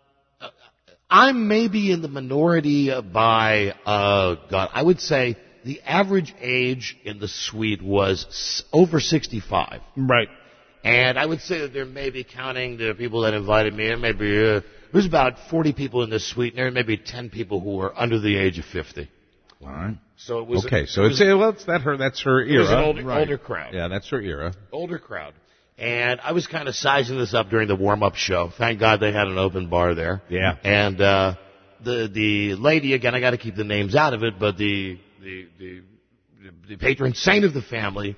I'm maybe in the minority by, uh, God, I would say the average age in the suite was s- over sixty-five. Right. And I would say that there may be, counting the people that invited me, and maybe uh, there's about forty people in this suite, and there may be ten people who were under the age of fifty. All right. So it was okay. A, so it it's was, a, well, it's that her that's her era. It was an older, right. older crowd. Yeah, that's her era. Older crowd. And I was kind of sizing this up during the warm-up show. Thank God they had an open bar there. Yeah. And uh, the the lady, again, I got to keep the names out of it, but the the the, the patron saint of the family,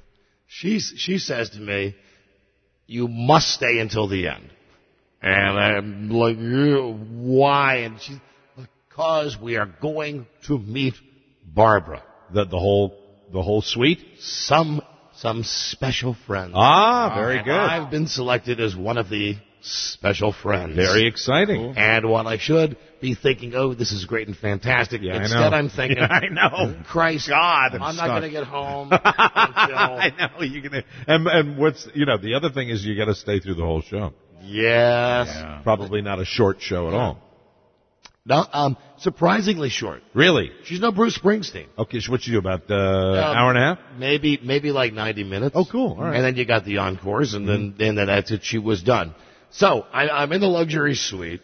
she's she says to me, "You must stay until the end." And I'm like, "Why?" And she's, "Because we are going to meet Barbara." The the whole the whole suite? Some some special friends. Ah, very and good. I've been selected as one of the special friends. Very exciting. And while I should be thinking, oh, this is great and fantastic, Yeah, instead I know. I'm thinking, Yeah, I know. Christ, God, I'm, I'm not stuck. going to get home until... I know you're gonna. And and what's you know the other thing is you got to stay through the whole show. Yes. Yeah. Probably not a short show at all. No, um, surprisingly short. Really? She's no Bruce Springsteen. Okay, so what you do about uh, Um, hour and a half? Maybe maybe like ninety minutes. Oh, cool. All right. And then you got the encores, and then and then that's it. She was done. So I, I'm in the luxury suite.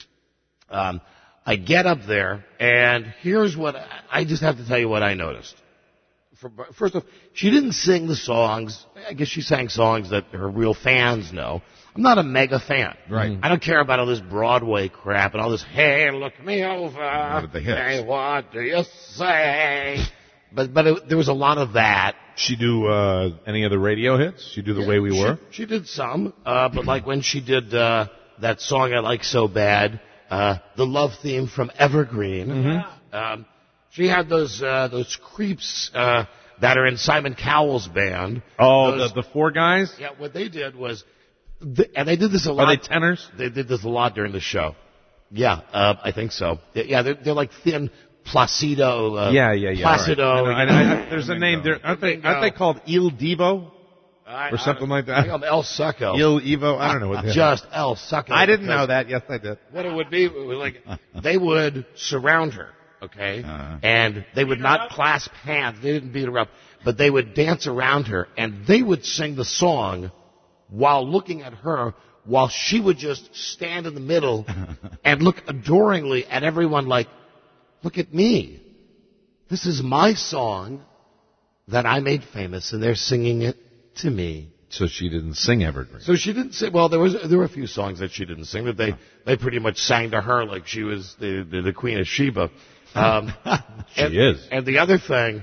Um, I get up there, and here's what I, I just have to tell you what I noticed. For, first off, she didn't sing the songs. I guess she sang songs that her real fans know. I'm not a mega fan. Right. I don't care about all this Broadway crap and all this, hey, look me over. What are the hits? Hey, what do you say? But but it, there was a lot of that. She do uh, any of the radio hits? She do the Yeah, way we she, were. She did some, uh, but like when she did uh, that song I like so bad, uh, the love theme from Evergreen. Mm-hmm. Um, she had those uh, those creeps uh, that are in Simon Cowell's band. Oh, Those- the the four guys. yeah. What they did was, th- and they did this a lot. Are they tenors? They did this a lot during the show. Yeah, uh, I think so. Yeah, they're, they're like thin Placido. Uh, Yeah, yeah, yeah. Placido. all right. I know, I- I- there's a name there. Aren't they? Aren't they called Il Divo I- or something I, like I that? think I'm El Succo. Il Evo. I don't know what. the- Just El Succo. I didn't because know that. Yes, I did. What it would be, it was like they would surround her, okay, Uh-huh. and they would not clasp hands. They didn't beat her up, but they would dance around her, and they would sing the song while looking at her, while she would just stand in the middle and look adoringly at everyone like, look at me. This is my song that I made famous, and they're singing it to me. So she didn't sing Evergreen. So she didn't sing. Well, there was there were a few songs that she didn't sing that they they pretty much sang to her like she was the the, the Queen of Sheba. Um, She and, is. And the other thing,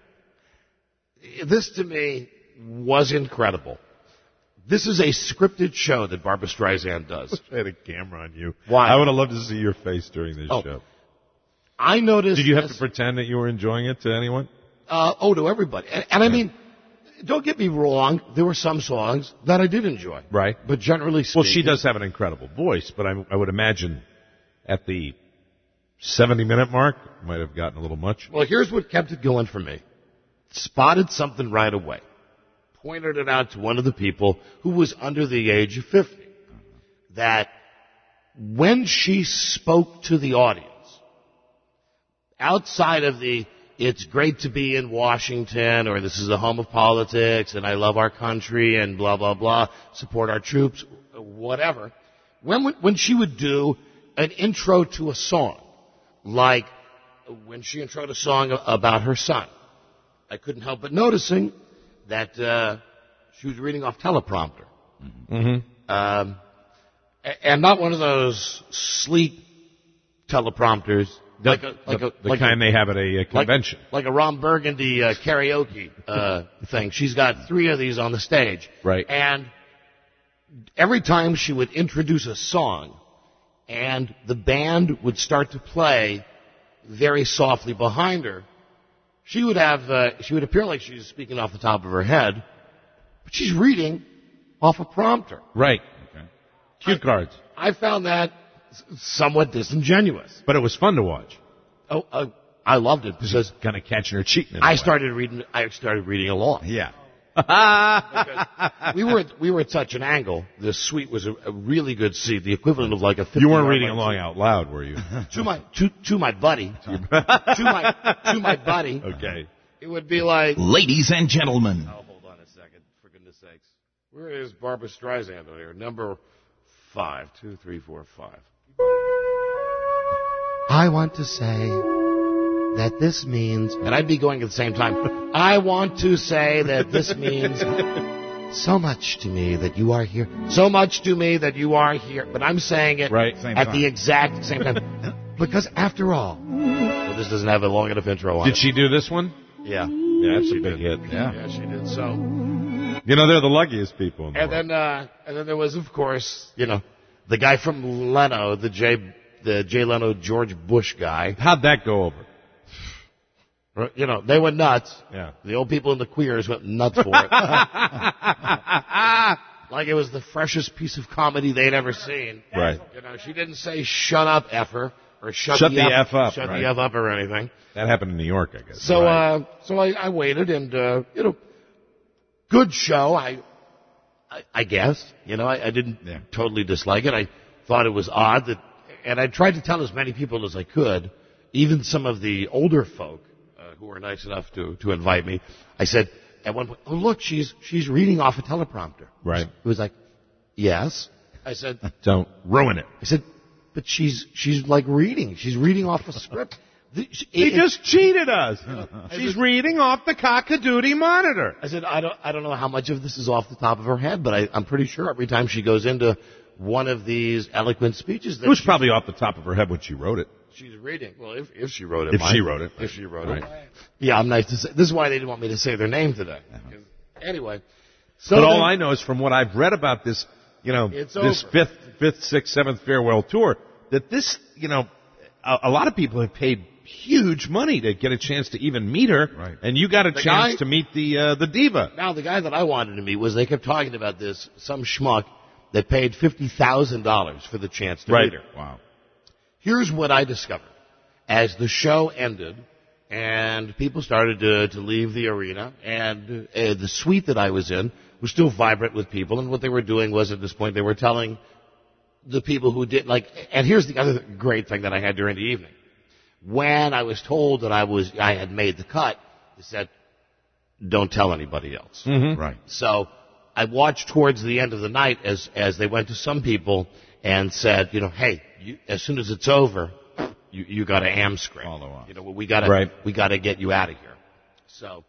this to me was incredible. This is a scripted show that Barbra Streisand does. I had a camera on you. Why? I would have loved to see your face during this Oh. show. I noticed. Did you have this- to pretend that you were enjoying it to anyone? Uh, oh, to everybody. And, and I mean, don't get me wrong. There were some songs that I did enjoy. Right. But generally speaking. Well, she does have an incredible voice, but I, I would imagine at the seventy-minute mark, it might have gotten a little much. Well, here's what kept it going for me. Spotted something right away. Pointed it out to one of the people who was under the age of fifty. That when she spoke to the audience, outside of the, it's great to be in Washington, or this is the home of politics, and I love our country, and blah, blah, blah, support our troops, whatever. When, when she would do an intro to a song, like when she introed a song about her son, I couldn't help but noticing that uh, she was reading off teleprompter. Mm-hmm. Um, a- and not one of those sleek teleprompters, The, like a like the, a the like kind a, they have at a, uh like, convention. like a Ron Burgundy uh, karaoke uh, thing. She's got three of these on the stage, Right. And every time she would introduce a song and the band would start to play very softly behind her, she would have, uh, she would appear like she was speaking off the top of her head, but she's reading off a prompter. Right. Okay. Cue cards. I found that somewhat disingenuous. But it was fun to watch. Oh, uh, I loved it because kind of catching her cheating. In I a way. started reading. I started reading along. Yeah. we were at, we were at such an angle. The suite was a, a really good seat, the equivalent of like a. You weren't reading along out loud, were you? to my to to my buddy. to my to my buddy. Okay. It would be like. Ladies and gentlemen. Oh, hold on a second, for goodness sakes. Where is Barbara Streisand over here? Number five, two, three, four, five. I want to say that this means, and I'd be going at the same time, I want to say that this means so much to me that you are here, so much to me that you are here, but I'm saying it right, at the exact same time, because after all, well, this doesn't have a long enough intro on Did it. she do this one? Yeah. Yeah, that's a big hit. Yeah. Yeah, she did, so. You know, they're the luckiest people in the And world. then, uh, and then there was, of course, you know, the guy from Leno, the Jay, the Jay Leno, George Bush guy. How'd that go over? You know, they went nuts. Yeah. The old people and the queers went nuts for it. Like it was the freshest piece of comedy they'd ever seen. Right. You know, she didn't say "shut up, effer" or "shut, Shut the, the F, F up," shut right. the F up" or anything. That happened in New York, I guess. So, Right. uh, so I, I waited, and uh, you know, good show. I, I, I guess. You know, I, I didn't Yeah. totally dislike it. I thought it was odd that, and I tried to tell as many people as I could, even some of the older folk uh, who were nice enough to to invite me. I said at one point, "Oh, look, she's she's reading off a teleprompter." Right. It was like, "Yes." I said, Don't ruin it. I said, "But she's she's like reading. She's reading off a script." The, she, He it- just cheated us. She's reading off the cock-a-doodie monitor. I said, I don't, I don't know how much of this is off the top of her head, but I, I'm pretty sure every time she goes into one of these eloquent speeches that It was she- probably off the top of her head when she wrote it. she's reading. Well, if, if she wrote it. If Mike. she wrote it. If she wrote Right. it. Yeah, I'm nice to say. This is why they didn't want me to say their name today. Anyway. So But then- all I know is from what I've read about this, you know, It's this over. fifth, fifth, sixth, seventh farewell tour, that this, you know, a, a lot of people have paid huge money to get a chance to even meet her, right. And you got a The chance guy- to meet the uh, the diva. Now, the guy that I wanted to meet was, they kept talking about this, some schmuck that paid fifty thousand dollars for the chance to Right. meet her. Wow. Here's what I discovered. As the show ended and people started to, to leave the arena, and uh, the suite that I was in was still vibrant with people, and what they were doing was, at this point, they were telling the people who did, like, and here's the other great thing that I had during the evening. When I was told that I was, I had made the cut, they said, don't tell anybody else. Mm-hmm. Right. So I watched towards the end of the night as, as they went to some people and said, you know, hey, you, as soon as it's over, you, you got to amscrape. Follow up. You know, we got to, Right. we got to get you out of here. So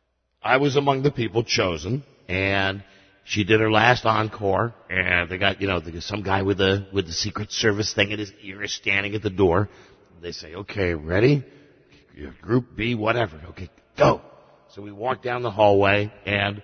I was among the people chosen, and she did her last encore, and they got, you know, they, some guy with the, with the Secret Service thing in his ear is standing at the door. They say, okay, ready? Group B, whatever. Okay, go. So we walk down the hallway, and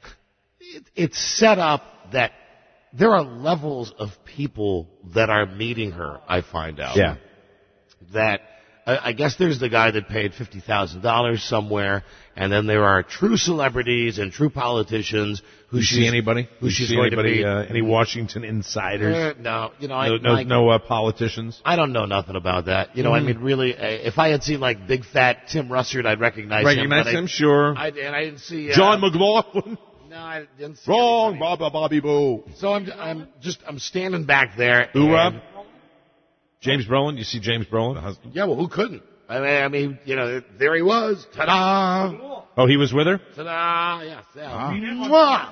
it, it's set up that there are levels of people that are meeting her, I find out. Yeah. That, I I guess there's the guy that paid fifty thousand dollars somewhere, and then there are true celebrities and true politicians who You she's, see anybody? who You she's see going anybody? to meet. Uh, any Washington insiders? Uh, no, you know, I, no, no, Mike, no uh, politicians. I don't know nothing about that. You know, I Mhm. mean, really, uh, if I had seen like big fat Tim Russert, I'd recognize, Recognize him. but him, I, sure. I, and I didn't see uh, John McLaughlin. No, I didn't see Wrong, anybody. Baba Bobby Boo. So I'm, I'm just, I'm standing back there. Who, Rob? and- James Brolin. You see James Brolin, the husband? Yeah, well, who couldn't? I mean, I mean, you know, there he was. Ta-da! Oh, he was with her. Ta-da! Yes. Yeah. Ah. Mwah!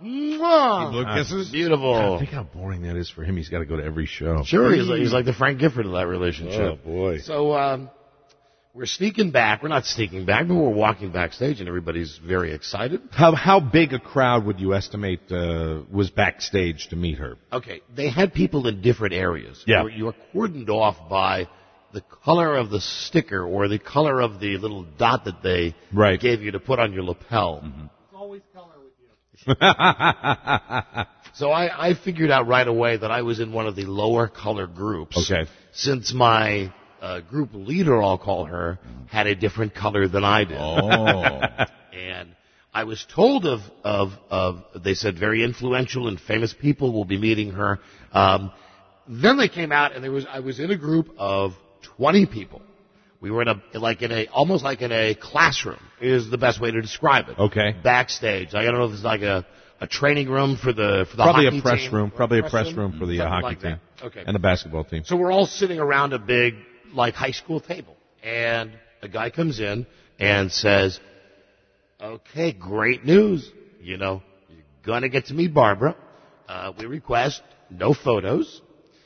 Mwah! Blow kisses? Beautiful. God, think how boring that is for him. He's got to go to every show. Sure, he's like, he's like the Frank Gifford of that relationship. Oh, boy. So, um, we're sneaking back. We're not sneaking back, but we're walking backstage, and everybody's very excited. How how big a crowd would you estimate uh, was backstage to meet her? Okay, they had people in different areas. Yeah. You were, you were cordoned off by the color of the sticker or the color of the little dot that they Right. gave you to put on your lapel. Mm-hmm. So I, I figured out right away that I was in one of the lower color groups. Okay. Since my uh, group leader, I'll call her, had a different color than I did. Oh. And I was told of, of, of, they said very influential and famous people will be meeting her. Um, then they came out and there was, I was in a group of twenty people. We were in a, like in a, almost like in a classroom is the best way to describe it. Okay. Backstage. I don't know if it's like a, a training room for the, for the Probably hockey a press team. room. Probably a press room for the uh, Something hockey like team. that. Okay. And the basketball team. So we're all sitting around a big, like, high school table. And a guy comes in and says, okay, great news. You know, you're going to get to meet Barbara. Uh, we request no photos.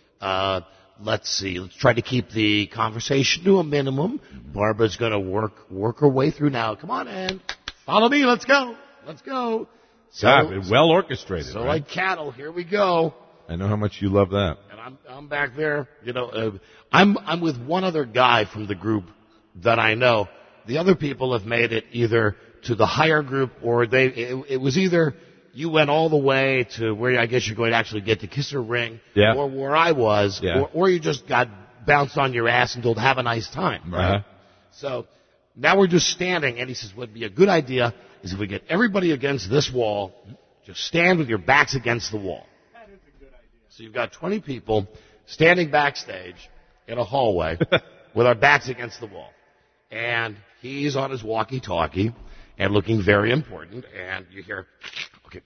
Uh, let's see. Let's try to keep the conversation to a minimum. Barbara's going to work, work her way through now. Come on, Ann. Follow me. Let's go. Let's go. So, God, well orchestrated. So right? like cattle, here we go. I know how much you love that. And I'm I'm back there, you know. Uh, I'm I'm with one other guy from the group that I know. The other people have made it either to the higher group or they. It, it was either you went all the way to where I guess you're going to actually get to kiss her ring, yeah. or where I was, yeah. or, or you just got bounced on your ass and told have a nice time. Right. Uh-huh. So now we're just standing, and he says, "What would be a good idea is if we get everybody against this wall." Just stand with your backs against the wall. That is a good idea. So you've got twenty people standing backstage in a hallway with our backs against the wall. And he's on his walkie-talkie and looking very important. And you hear, okay,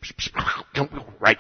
right,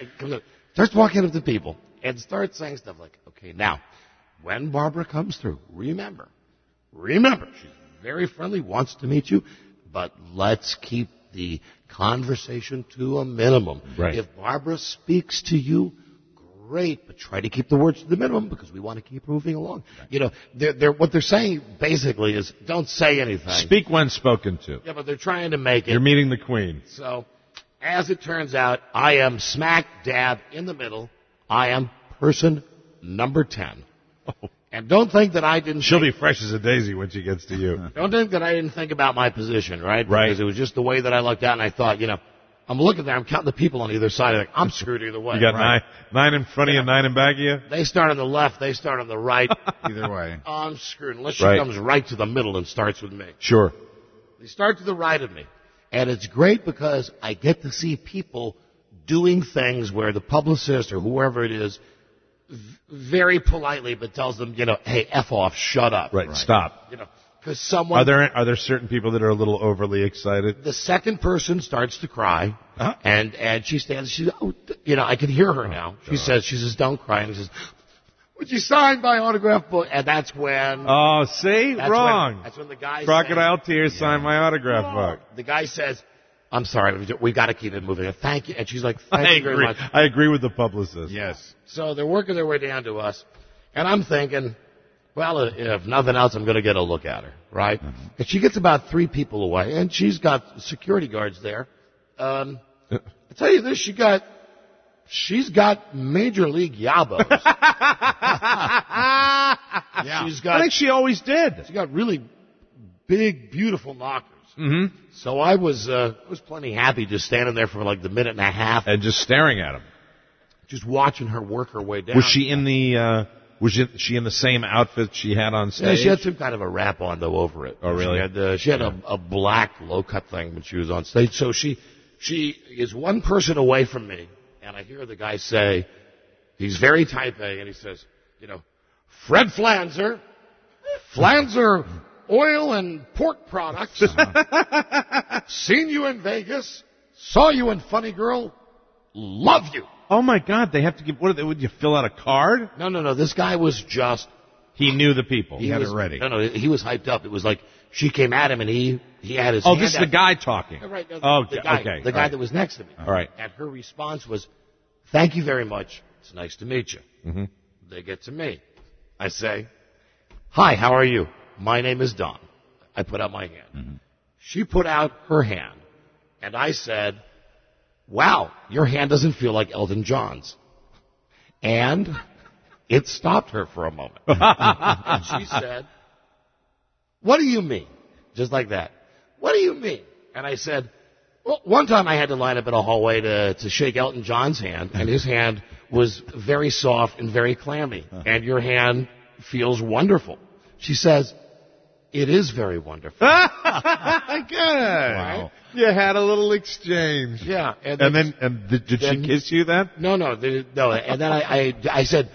starts walking up to people and starts saying stuff like, okay, now, when Barbara comes through, remember, remember, she's very friendly, wants to meet you, but let's keep the conversation to a minimum. Right. If Barbara speaks to you, great, but try to keep the words to the minimum because we want to keep moving along. Right. You know, they're, they're, what they're saying basically is don't say anything. Speak when spoken to. Yeah, but they're trying to make it. You're meeting the queen. So, as it turns out, I am smack dab in the middle. I am person number ten. Oh. And don't think that I didn't. She'll think, be fresh as a daisy when she gets to you. Don't think that I didn't think about my position, right? Right. Because it was just the way that I looked out, and I thought, you know, I'm looking there, I'm counting the people on either side. Like, I'm screwed either way. You got right? nine, nine in front of yeah. you, nine in back of you. They start on the left, they start on the right. Either way, I'm screwed unless she right. comes right to the middle and starts with me. Sure. They start to the right of me, and it's great because I get to see people doing things where the publicist or whoever it is very politely, but tells them, you know, hey, F off, shut up. Right, right. Stop. You know, because someone. Are there are there certain people that are a little overly excited? The second person starts to cry, uh-huh. and and she stands. She, oh, you know, I can hear her now. She says, she says, don't cry, and she says, would you sign my autograph book? And that's when. Oh, see, that's wrong. When, that's when the guy. Crocodile says, tears, yeah. sign my autograph oh. book. The guy says, I'm sorry, we got to keep it moving. Thank you. And she's like, thank I you very agree. much. I agree with the publicist. Yes. So they're working their way down to us. And I'm thinking, well, if nothing else, I'm going to get a look at her, right? Mm-hmm. And she gets about three people away, and she's got security guards there. Um, I tell you this, she got, she's got major league yabos. yeah. She's got, I think she always did. She got really big, beautiful knockers. Mm-hmm. So I was, uh, I was plenty happy just standing there for like the minute and a half. And just staring at him. Just watching her work her way down. Was she in the, uh, was she, she in the same outfit she had on stage? Yeah, she had some kind of a wrap on though over it. Oh, really? She had, uh, she had yeah. a, a black low-cut thing when she was on stage. So she, she is one person away from me, and I hear the guy say, he's very type A, and he says, you know, Fred Flanzer, Flanzer Oil and Pork Products, uh-huh. Seen you in Vegas, saw you in Funny Girl, love you. Oh my God! They have to give. What? They, would you fill out a card? No, no, no. This guy was just. He knew the people. He, he had was, it ready. No, no. He was hyped up. It was like she came at him and he he had his. Oh, hand this is out. the guy talking. No, right. No, oh, the guy, okay. The guy right. that was next to me. All right. And her response was, "Thank you very much. It's nice to meet you." Mm-hmm. They get to me. I say, "Hi, how are you? My name is Don." I put out my hand. Mm-hmm. She put out her hand, and I said, "Wow, your hand doesn't feel like Elton John's." And it stopped her for a moment. And she said, "What do you mean?" Just like that. "What do you mean?" And I said, Well, one time I had to line up in a hallway to, to shake Elton John's hand, and his hand was very soft and very clammy. And your hand feels wonderful. She says, it is very wonderful. Good. Right? You had a little exchange. Yeah. And, and then, and did, did then, she kiss you then? No, no, they, no. And then I, I, I said,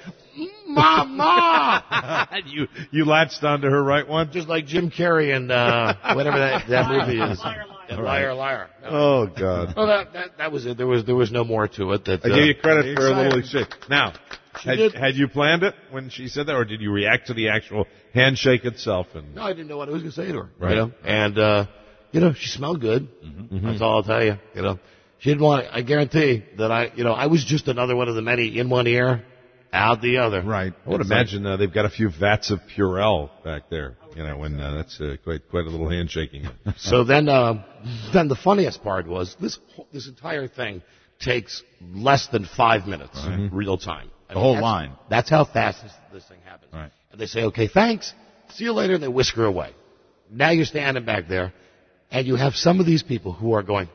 Mama! you, you latched onto her right one? Just like Jim Carrey and, uh, whatever that, that movie is. Liar, liar. Liar, liar. No. Oh, God. Well, that, that, that was it. There was, there was no more to it. That, I uh, give you credit for a little exchange. Now, had, did. had you planned it when she said that, or did you react to the actual handshake itself? And No, I didn't know what I was going to say to her. Right. You know? And, uh, you know, she smelled good. Mm-hmm. That's all I'll tell you. You know, she didn't want, I guarantee that I, you know, I was just another one of the many in one ear, out the other. Right. I would It's imagine uh, they've got a few vats of Purell back there. You know, when uh, that's uh, quite quite a little handshaking. So then, uh, then the funniest part was this whole- this entire thing takes less than five minutes, Right. real time. I The mean, whole that's- line. That's how fast this, this thing happens. Right. And they say, okay, thanks. See you later. And they whisker away. Now you're standing back there, and you have some of these people who are going,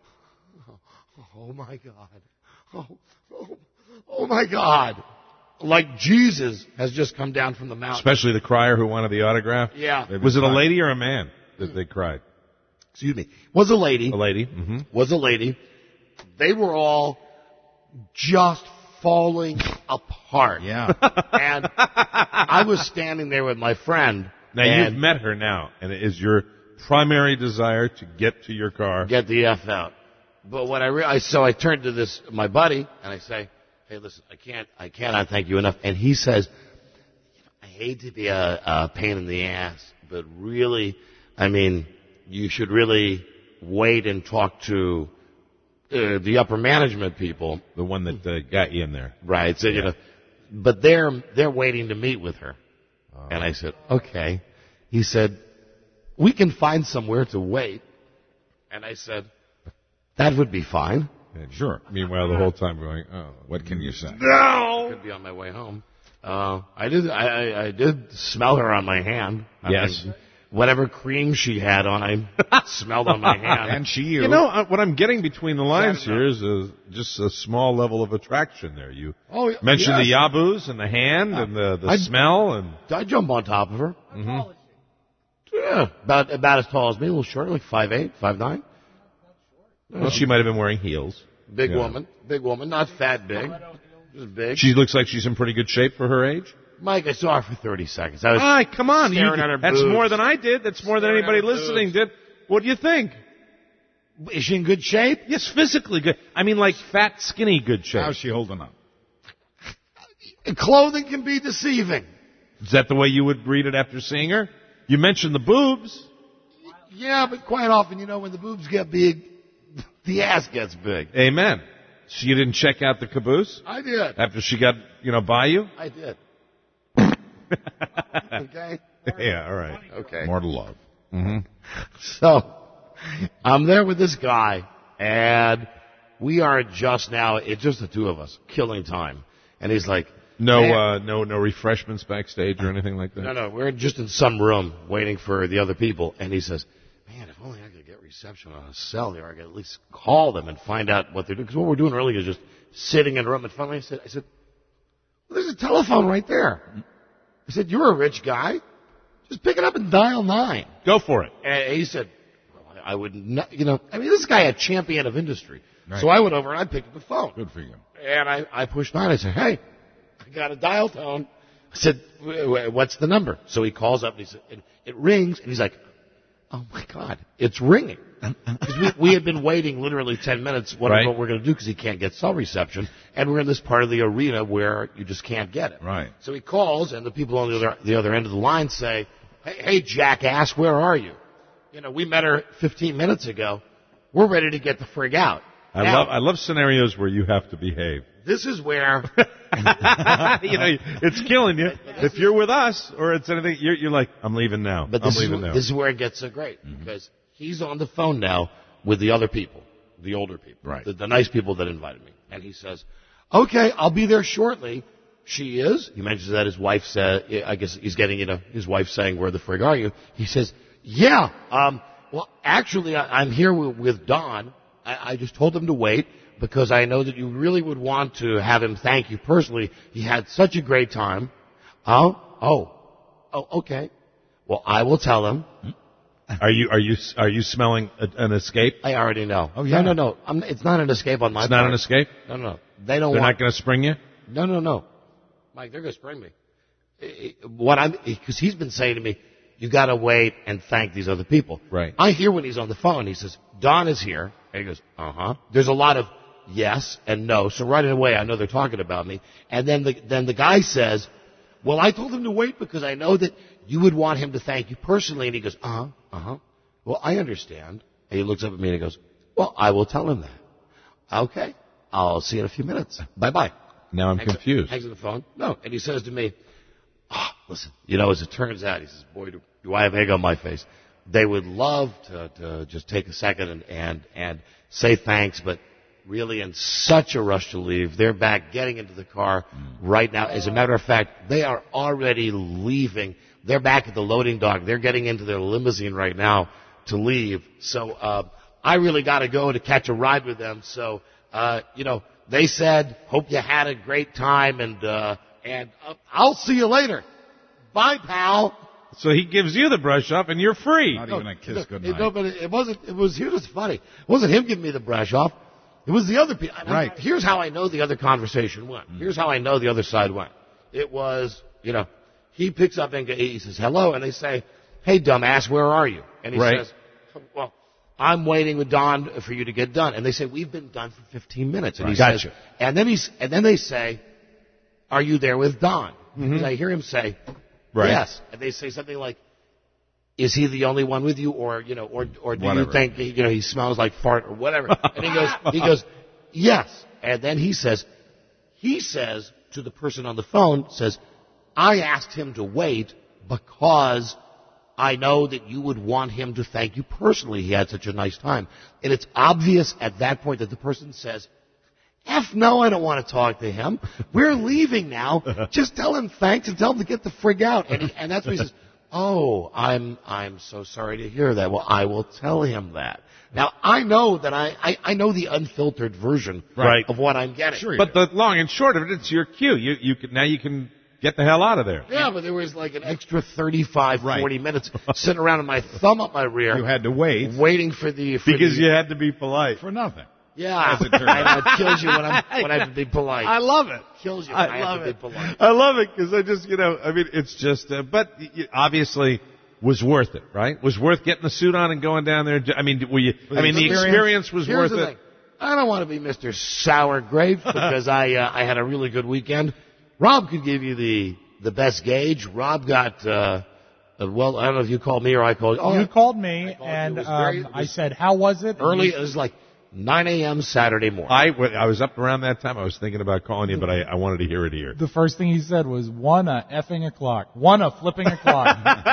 oh, oh my God. Oh, oh, oh my God. Like Jesus has just come down from the mountain. Especially the crier who wanted the autograph. Yeah. Was it a lady or a man that they cried? Excuse me. Was a lady. A lady. Mm-hmm. Was a lady. They were all just falling apart. Yeah. And I was standing there with my friend. Now and you've met her now, and it is your primary desire to get to your car. Get the F out. But what I realized, so I turned to this, my buddy, and I say, hey, listen, I can't, I cannot thank you enough. And he says, I hate to be a, a pain in the ass, but really, I mean, you should really wait and talk to uh, the upper management people. The one that uh, got you in there. Right. So, Yeah. you know, but they're, they're waiting to meet with her. Oh. And I said, okay. He said, we can find somewhere to wait. And I said, that would be fine. And sure. Meanwhile, the whole time going, oh, what can you say? No! Could be on my way home. Uh, I did, I, I, I did smell her on my hand. I Yes. mean, whatever cream she had on, I smelled on my hand. And she, You know, uh, what I'm getting between the lines here is a, just a small level of attraction there. You Oh, mentioned yes. the yaboos and the hand and the, the I'd- smell and... I jump on top of her. Mhm. Yeah, about about as tall as me, a little short, like five eight, five nine. Well, she might have been wearing heels. Big Yeah. woman, big woman, not fat, big, just big. She looks like she's in pretty good shape for her age. Mike, I saw her for thirty seconds. I was Ah, come on. You, staring at her that's boobs. more than I did. That's more than Staring at anybody her listening boobs. did. What do you think? Is she in good shape? Yes, physically good. I mean, like fat, skinny good shape. how's she holding up? Clothing can be deceiving. Is that the way you would read it after seeing her? You mentioned the boobs. Yeah, but quite often, you know, when the boobs get big, the ass gets big. Amen. So you didn't check out the caboose I did. after she got, you know, by you? I did. Okay. Yeah, all right. Okay. More to love. Mm-hmm. So, I'm there with this guy, and we are just now, it's just the two of us, killing time. And he's like, No, "Man." uh, no, no refreshments backstage or anything like that. No, no, we're just in some room waiting for the other people. And he says, man, if only I could get reception on a cell here, I could at least call them and find out what they're doing. Because what we're doing earlier is just sitting in a room. And finally I said, I said, well, there's a telephone right there. I said, you're a rich guy. Just pick it up and dial nine. Go for it. And he said, well, I would not, you know, I mean, this guy a champion of industry. Right. So I went over and I picked up the phone. Good for you. And I, I pushed nine. I said, hey, I got a dial tone. I said, what's the number? So he calls up and he said, it, it rings. And he's like, oh my God, it's ringing. Because we, we had been waiting literally ten minutes, wondering Right. what we're going to do because he can't get cell reception. And we're in this part of the arena where you just can't get it. Right. So he calls and the people on the other, the other end of the line say, hey, hey, jackass, where are you? You know, we met her fifteen minutes ago. We're ready to get the frig out. I Now, love I love scenarios where you have to behave. This is where you know, it's killing you. If you're with us or it's anything, you're, you're like, I'm leaving now. But I'm this, is, leaving now. this is where it gets so great because he's on the phone now with the other people, the older people, Right. the, the nice people that invited me, and he says, "Okay, I'll be there shortly." She is. He mentions that his wife said, I guess he's getting, you know, his wife saying, "Where the frig are you?" He says, "Yeah, um, Well, actually, I, I'm here with, with Don. I, I just told him to wait because I know that you really would want to have him thank you personally. He had such a great time. Oh, oh, oh, okay. Well, I will tell him. Are you are you are you smelling a, an escape? I already know. Oh yeah. No, no, no. I'm, it's not an escape on my It's part. not an escape? No, no. They don't. They're want, not going to spring you? No, no, no. Mike, they're going to spring me. What I'm because he's been saying to me, you got to wait and thank these other people. Right. I hear when he's on the phone, he says, Don is here. And he goes, uh-huh. There's a lot of yes and no. So right away, I know they're talking about me. And then the, then the guy says, well, I told him to wait because I know that you would want him to thank you personally. And he goes, uh-huh, uh-huh. Well, I understand. And he looks up at me and he goes, well, I will tell him that. Okay. I'll see you in a few minutes. Bye-bye. Now I'm hangs confused. Up, hangs up the phone. No. And he says to me, oh, listen, you know, as it turns out, he says, boy, do, do I have egg on my face. They would love to, to just take a second and, and, and say thanks, but really in such a rush to leave. They're back getting into the car right now. As a matter of fact, they are already leaving. They're back at the loading dock. They're getting into their limousine right now to leave. So uh, I really got to go to catch a ride with them. So, uh, you know, they said, hope you had a great time, and uh, and uh, I'll see you later. Bye, pal. So he gives you the brush off, and you're free. Not no, even a kiss no, goodnight. No, but it, it wasn't. It was. Here's what's funny. It wasn't him giving me the brush off. It was the other people. Right. Here's how I know the other conversation went. Here's how I know the other side went. It was, you know, he picks up and he says hello, and they say, "Hey, dumbass, where are you?" And he right. says, "Well, I'm waiting with Don for you to get done." And they say, "We've been done for fifteen minutes." And right. he Gotcha. says, and then he's, and then they say, "Are you there with Don?" Mm-hmm. And I hear him say, right. "Yes." And they say something like, is he the only one with you, or you know, or or do Whatever. you think he, you know he smells like fart or whatever? And he goes, he goes, yes. And then he says, he says to the person on the phone, says, I asked him to wait because I know that you would want him to thank you personally. He had such a nice time, and it's obvious at that point that the person says, F no, I don't want to talk to him. We're leaving now. Just tell him thanks and tell him to get the frig out. And, he, and that's what he says. Oh, I'm I'm so sorry to hear that. Well, I will tell him that. Now, I know that I, I, I know the unfiltered version right. of what I'm getting. Sure but do. The long and short of it, it's your cue. You you can, now you can get the hell out of there. Yeah, but there was like an extra thirty-five, right. forty minutes sitting around with my thumb up my rear. You had to wait. Waiting for the... For because the, you had to be polite. For nothing. Yeah, it, it kills you when, I'm, when I have to be polite. I love it. Kills you when I, I love have to it. be polite. I love it because I just, you know, I mean, it's just, uh, but obviously was worth it, right? Was worth getting the suit on and going down there. I mean, were you? I mean, the experience was Here's worth the it. Thing. I don't want to be Mister Sour Grape because I uh, I had a really good weekend. Rob could give you the the best gauge. Rob got. Uh, Uh, well, I don't know if you called me or I called you. Oh, you called me, called and you. um, very, I said, how was it? Early, it was like nine a.m. Saturday morning. I, I was up around that time. I was thinking about calling you, but I, I wanted to hear it here. The first thing he said was, one a effing o'clock. One a flipping o'clock.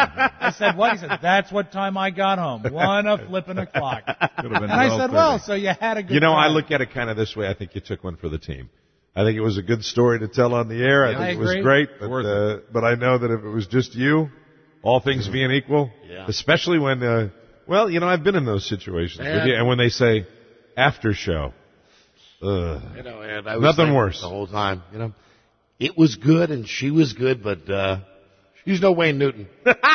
I said, what? He said, that's what time I got home. One a flipping o'clock. And I said, well, so you had a good You know, time. I look at it kind of this way. I think you took one for the team. I think it was a good story to tell on the air. I Yeah, think I it was agree. great, but, uh, but I know that if it was just you, all things being equal, yeah. especially when, uh, well, you know, I've been in those situations Man. with you, and when they say after show, ugh, you know, and I was nothing thinking worse the whole time. You know, it was good and she was good, but uh, she's no Wayne Newton.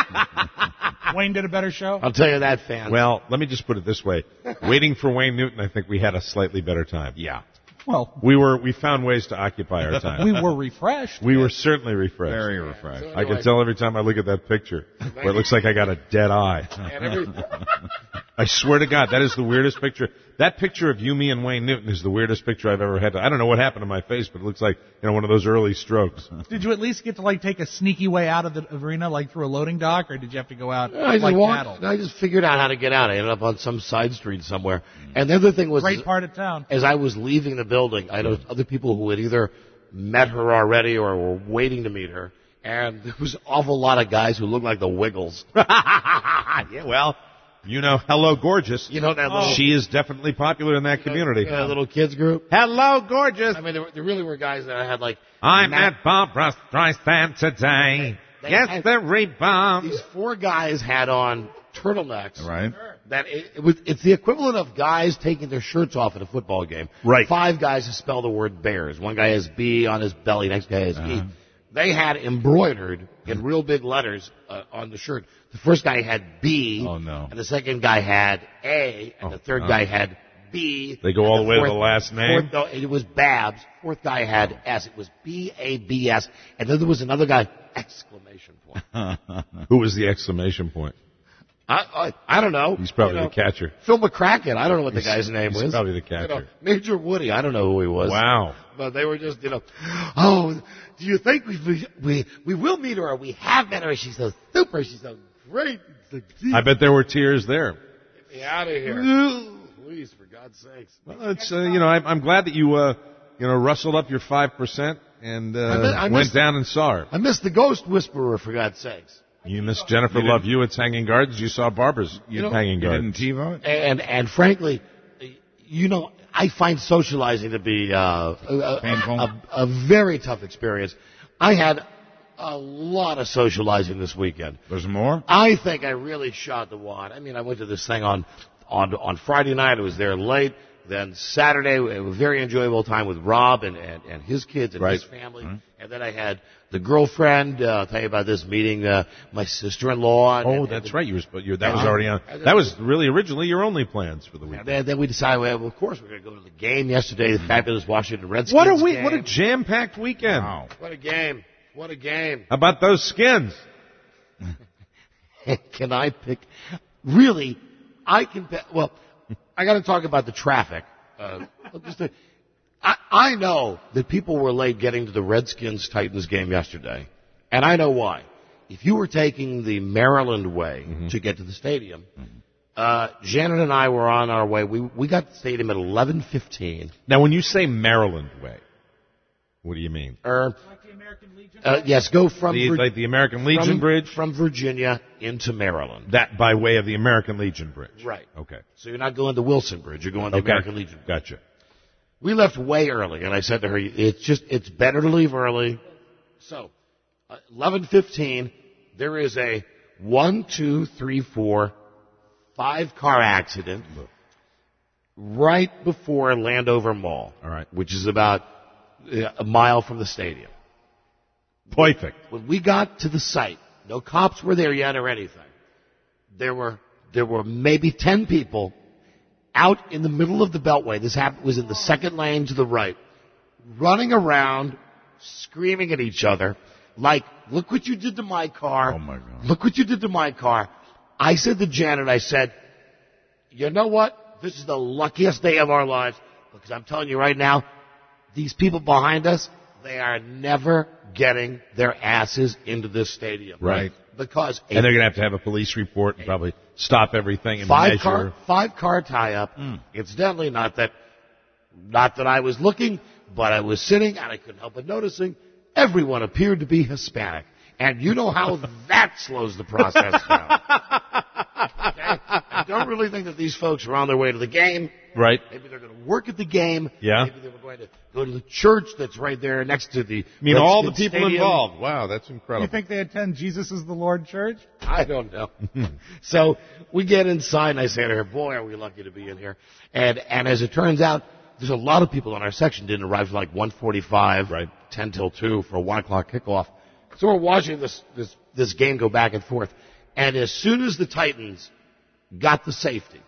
Wayne did a better show? I'll tell you that, fan. Well, let me just put it this way: waiting for Wayne Newton, I think we had a slightly better time. Yeah. Well, we were we found ways to occupy our time. we were refreshed. We were certainly refreshed. Very refreshed. So I can I, tell every time I look at that picture where it looks like I got a dead eye. And every, I swear to God, that is the weirdest picture. That picture of you, me, and Wayne Newton is the weirdest picture I've ever had. To, I don't know what happened to my face, but it looks like, you know, one of those early strokes. Did you at least get to, like, take a sneaky way out of the arena, like through a loading dock, or did you have to go out I just like walked, cattle? I just figured out how to get out. I ended up on some side street somewhere. And the other thing was, Great part of town. as I was leaving the building, I noticed other people who had either met her already or were waiting to meet her. And there was an awful lot of guys who looked like the Wiggles. Yeah, well, you know, Hello Gorgeous. You know that little, she is definitely popular in that community. uh, little kids group. Hello Gorgeous. I mean, there, there really were guys that I had like. I Matt, met Barbra Streisand today. They Yes, had- the rebound. These four guys had on turtlenecks. Right. that it, it was, it's the equivalent of guys taking their shirts off at a football game. Right. Five guys who spell the word Bears. One guy has B on his belly, next guy has Uh-huh. E. They had embroidered in real big letters uh, on the shirt. The first guy had B. Oh, no. And the second guy had A. And Oh, the third no. guy had B. They go and all the way to fourth- the last name? Fourth, no, it was Babs. Fourth guy had S. It was B A B S. And then there was another guy, exclamation point. Who was the exclamation point? I, I I don't know. He's probably You know, the catcher. Phil McCracken. I don't know what the He's- guy's name he's was. probably the You catcher. know, Major Woody. I don't know who he was. Wow. But they were just, you know, oh, do you think we we we will meet her or we have met her? She's so super. She's so great. I bet there were tears there. Get me out of here. Please, for God's sakes. Well, it's uh, you know I'm, I'm glad that you uh you know rustled up your five percent and uh, I mi- I went missed- down and saw her. I missed the Ghost Whisperer, for God's sakes. You missed Jennifer You didn't- Love Hewitt's Hanging Gardens. You saw Barbara's You know, Hanging you Gardens. And, and and frankly, you know, I find socializing to be uh, a, Painful. a, a very tough experience. I had a lot of socializing this weekend. There's more? I think I really shot the wad. I mean, I went to this thing on on on Friday night. I was there late. Then Saturday, a very enjoyable time with Rob and, and, and his kids and Right. his family. And then I had the girlfriend. Uh, I'll tell you about this meeting. Uh, my sister-in-law. Oh, and, that's and, right. You were sp- you, that Yeah. was already on. And then- That was really originally your only plans for the week. And then, then we decided, well, of course, we're going to go to the game yesterday, the fabulous Washington Redskins What a week! game. What a jam-packed weekend! What a game. What a game. How about those skins? Can I pick? Really, I can. Pe- well, I got to talk about the traffic. Uh, just a, I, I know that people were late getting to the Redskins Titans game yesterday, and I know why. If you were taking the Maryland way Mm-hmm. to get to the stadium, uh, Janet and I were on our way. We we got to the stadium at eleven fifteen. Now, when you say Maryland way, what do you mean? Er, uh, yes, go from The, Vir- like the American Legion from, Bridge? from Virginia into Maryland. That by way of the American Legion Bridge. Right. Okay. So you're not going to Wilson Bridge. You're going to the Okay. American Legion. Gotcha. We left way early, and I said to her, "It's just it's better to leave early." So, uh, eleven fifteen, there is a one, two, three, four, five car accident right before Landover Mall. All right. Which is about uh, a mile from the stadium. Perfect. When we got to the site, no cops were there yet or anything. There were there were maybe ten people out in the middle of the Beltway. This happened was in the second lane to the right, running around, screaming at each other, like, "Look what you did to my car! Oh my God! Look what you did to my car!" I said to Janet, I said, "You know what? This is the luckiest day of our lives because I'm telling you right now, these people behind us, they are never getting their asses into this stadium. Right. Because And they're going to have to have a police report and probably stop everything and five measure. car five car tie up. Mm. Incidentally, not that not that I was looking, but I was sitting and I couldn't help but noticing everyone appeared to be Hispanic. And you know how that slows the process down. Okay? I don't really think that these folks are on their way to the game. Right. Maybe they're going to work at the game. Yeah. Maybe they were going to go to the church that's right there next to the. I mean, all the Redskins people Stadium. involved. Wow, that's incredible. You think they attend Jesus is the Lord Church? I don't know. So we get inside, and I say to her, "Boy, are we lucky to be in here." And and as it turns out, there's a lot of people in our section didn't arrive till like one forty-five, right, ten till two for a one o'clock kickoff. So we're watching this this this game go back and forth. And as soon as the Titans got the safety,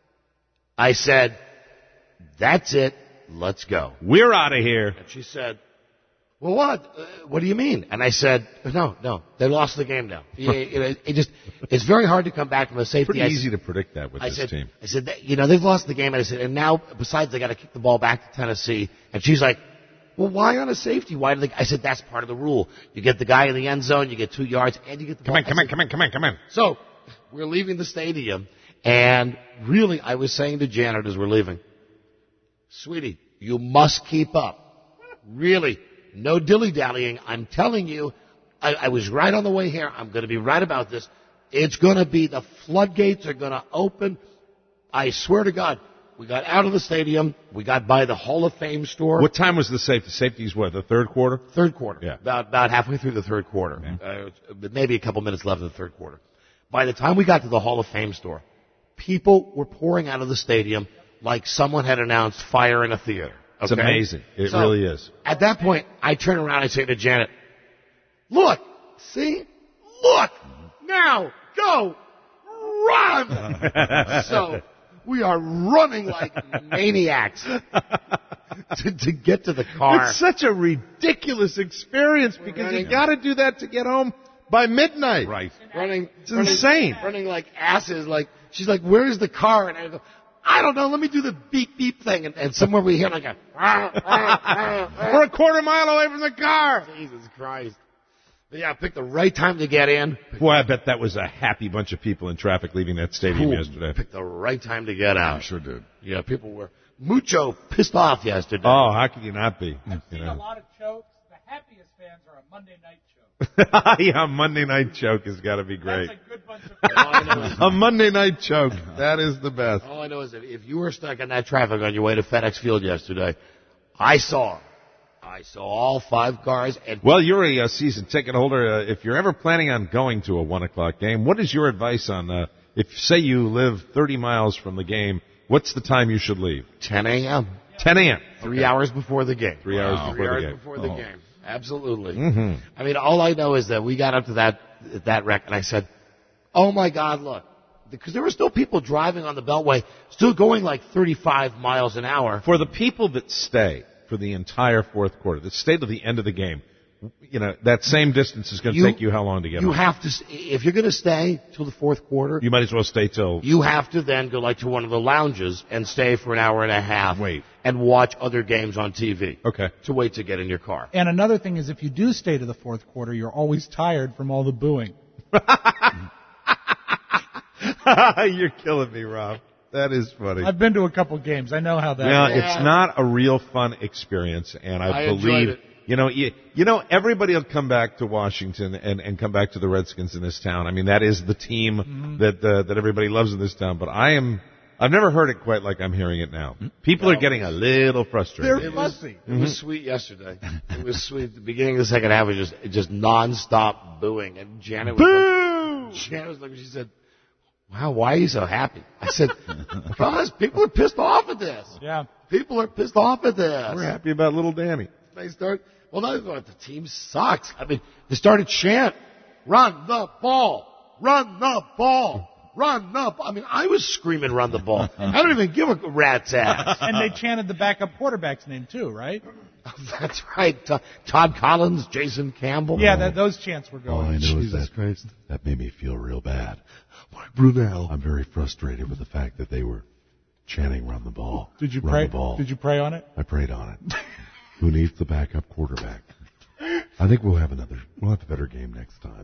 I said, "That's it. Let's go. We're out of here." And she said, "Well, what? Uh, what do you mean?" And I said, "No, no, they lost the game now. It, it, it just, it's very hard to come back from a safety." Pretty I easy said, to predict that with I this said, team. I said, that, you know, they've lost the game. And I said, and now, besides, they got to kick the ball back to Tennessee. And she's like, "Well, why on a safety? Why do they?" I said, "That's part of the rule. You get the guy in the end zone, you get two yards, and you get the Come ball." on, come on, come on, come on, come on. So we're leaving the stadium, and really, I was saying to Janet as we're leaving, "Sweetie, you must keep up. Really, no dilly-dallying. I'm telling you, I, I was right on the way here. I'm going to be right about this. It's going to be, the floodgates are going to open. I swear to God." We got out of the stadium. We got by the Hall of Fame store. What time was the safety? Safety's what, the third quarter? Third quarter. Yeah. About, about halfway through the third quarter. Uh, maybe a couple minutes left in the third quarter. By the time we got to the Hall of Fame store, people were pouring out of the stadium like someone had announced fire in a theater. Okay? It's amazing. It So, really is. At that point, I turn around and I say to Janet, look, see? Look! Now, go! Run! So, we are running like maniacs to, to get to the car. It's such a ridiculous experience because running. you got to do that to get home by midnight. Right. Running. It's running, insane. Running like asses. Like, she's like, where's the car? And I go, I don't know. Let me do the beep beep thing. And, and somewhere we hear like a, we're a quarter mile away from the car. Jesus Christ. But yeah, I picked the right time to get in. Boy, I bet that was a happy bunch of people in traffic leaving that stadium Cool. yesterday. Picked the right time to get out. I sure did. Yeah, people were mucho pissed off yesterday. Oh, how could you not be? I've You seen know. a lot of chokes. The happiest fans are a Monday night choke. Yeah, Monday night choke has got to be great. That's a good bunch of All I know is- A Monday night choke. That is the best. All I know is that if you were stuck in that traffic on your way to FedEx Field yesterday, I saw, I saw all five cars. And Well, you're a, uh season ticket holder. Uh, if you're ever planning on going to a one o'clock game, what is your advice on, uh, if say you live thirty miles from the game, what's the time you should leave? ten a.m. ten a.m. Three Okay. hours before the game. Three hours Wow. before Three the hours game. before the Oh. game. Absolutely. Mm-hmm. I mean, all I know is that we got up to that that wreck, and I said, "Oh my God, look!" Because there were still people driving on the Beltway, still going like thirty-five miles an hour. For the people that stay for the entire fourth quarter, that stay to the end of the game, you know, that same distance is going to You- take you how long to get You home? have to, if you're going to stay till the fourth quarter, You might as well stay till... you have to then go like to one of the lounges and stay for an hour and a half. Wait. And watch other games on T V. Okay. To wait to get in your car. And another thing is, if you do stay to the fourth quarter, you're always tired from all the booing. You're killing me, Rob. That is funny. I've been to a couple games. I know how that Well, is. it's not a real fun experience, and I, I enjoyed believe it. you know you, you know everybody will come back to Washington and, and come back to the Redskins in this town. I mean, that is the team Mm-hmm. that uh, that everybody loves in this town. But I am I've never heard it quite like I'm hearing it now. People are getting a little frustrated. They're It was, fussy. it was sweet yesterday. It was sweet. The beginning of the second half was just just nonstop booing, and Janet was Boo! like, Janet was like, she said, "Wow, why are you so happy?" I said, "Because people are pissed off at this. Yeah. People are pissed off at this. We're happy about little Danny. They start. Well, they thought the team sucks. I mean, they started chant, "Run the ball, run the ball." Run the ball. I mean, I was screaming, "Run the ball." I don't even give a rat's ass. And they chanted the backup quarterback's name too, right? That's right. T- Todd Collins, Jason Campbell. Yeah, that, those chants were All I going. know is Jesus that Christ. that made me feel real bad. Boy, Brunel. I'm very frustrated with the fact that they were chanting "Run the ball." Did you run pray? The ball. Did you pray on it? I prayed on it. Who needs the backup quarterback? I think we'll have another. We'll have a better game next time.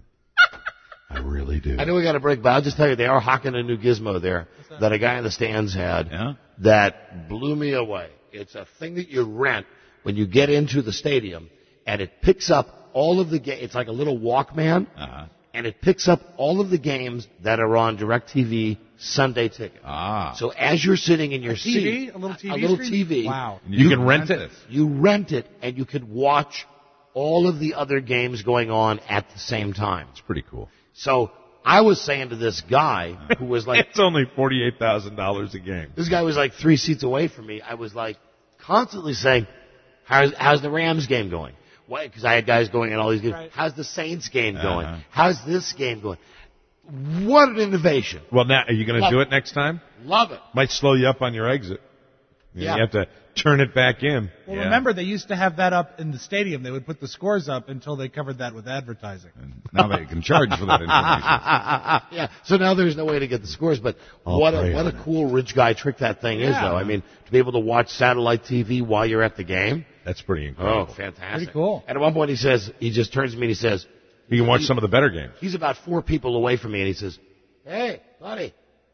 I really do. I know we got to break, but I'll just tell you, they are hawking a new gizmo there that a guy in the stands had Yeah? that blew me away. It's a thing that you rent when you get into the stadium, and it picks up all of the games. It's like a little Walkman, Uh-huh. and it picks up all of the games that are on DirecTV Sunday Ticket. Ah. So as you're sitting in your A T V? seat, A little T V a little screen? T V, Wow. You, can rent it. you rent it, and you can watch all of the other games going on at the same time. It's pretty cool. So I was saying to this guy who was like, It's only forty-eight thousand dollars a game. this guy was like three seats away from me. I was like constantly saying, how's, how's the Rams game going? Why? Because I had guys going in all these games. Right. How's the Saints game going? Uh-huh. How's this game going? What an innovation. Well, now are you going to Love do it. it next time? Love it. Might slow you up on your exit. You know, Yeah. You have to turn it back in. Well, Yeah. remember they used to have that up in the stadium. They would put the scores up until they covered that with advertising. Now they can charge for that information. Yeah. So now there's no way to get the scores, but I'll what a pray what a on it. cool rich guy trick that thing is, Yeah. though. I mean, to be able to watch satellite T V while you're at the game. That's pretty Oh, incredible. fantastic. Pretty cool. And at one point he says, he just turns to me and he says, You can watch some of the better games. he's about four people away from me, and he says, "Hey, buddy,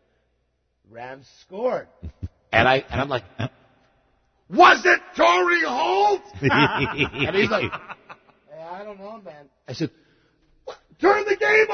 Rams scored." and I and I'm like, "Was it Torrey Holt?" and he's like, "Hey, I don't know, man." I said, "Turn the game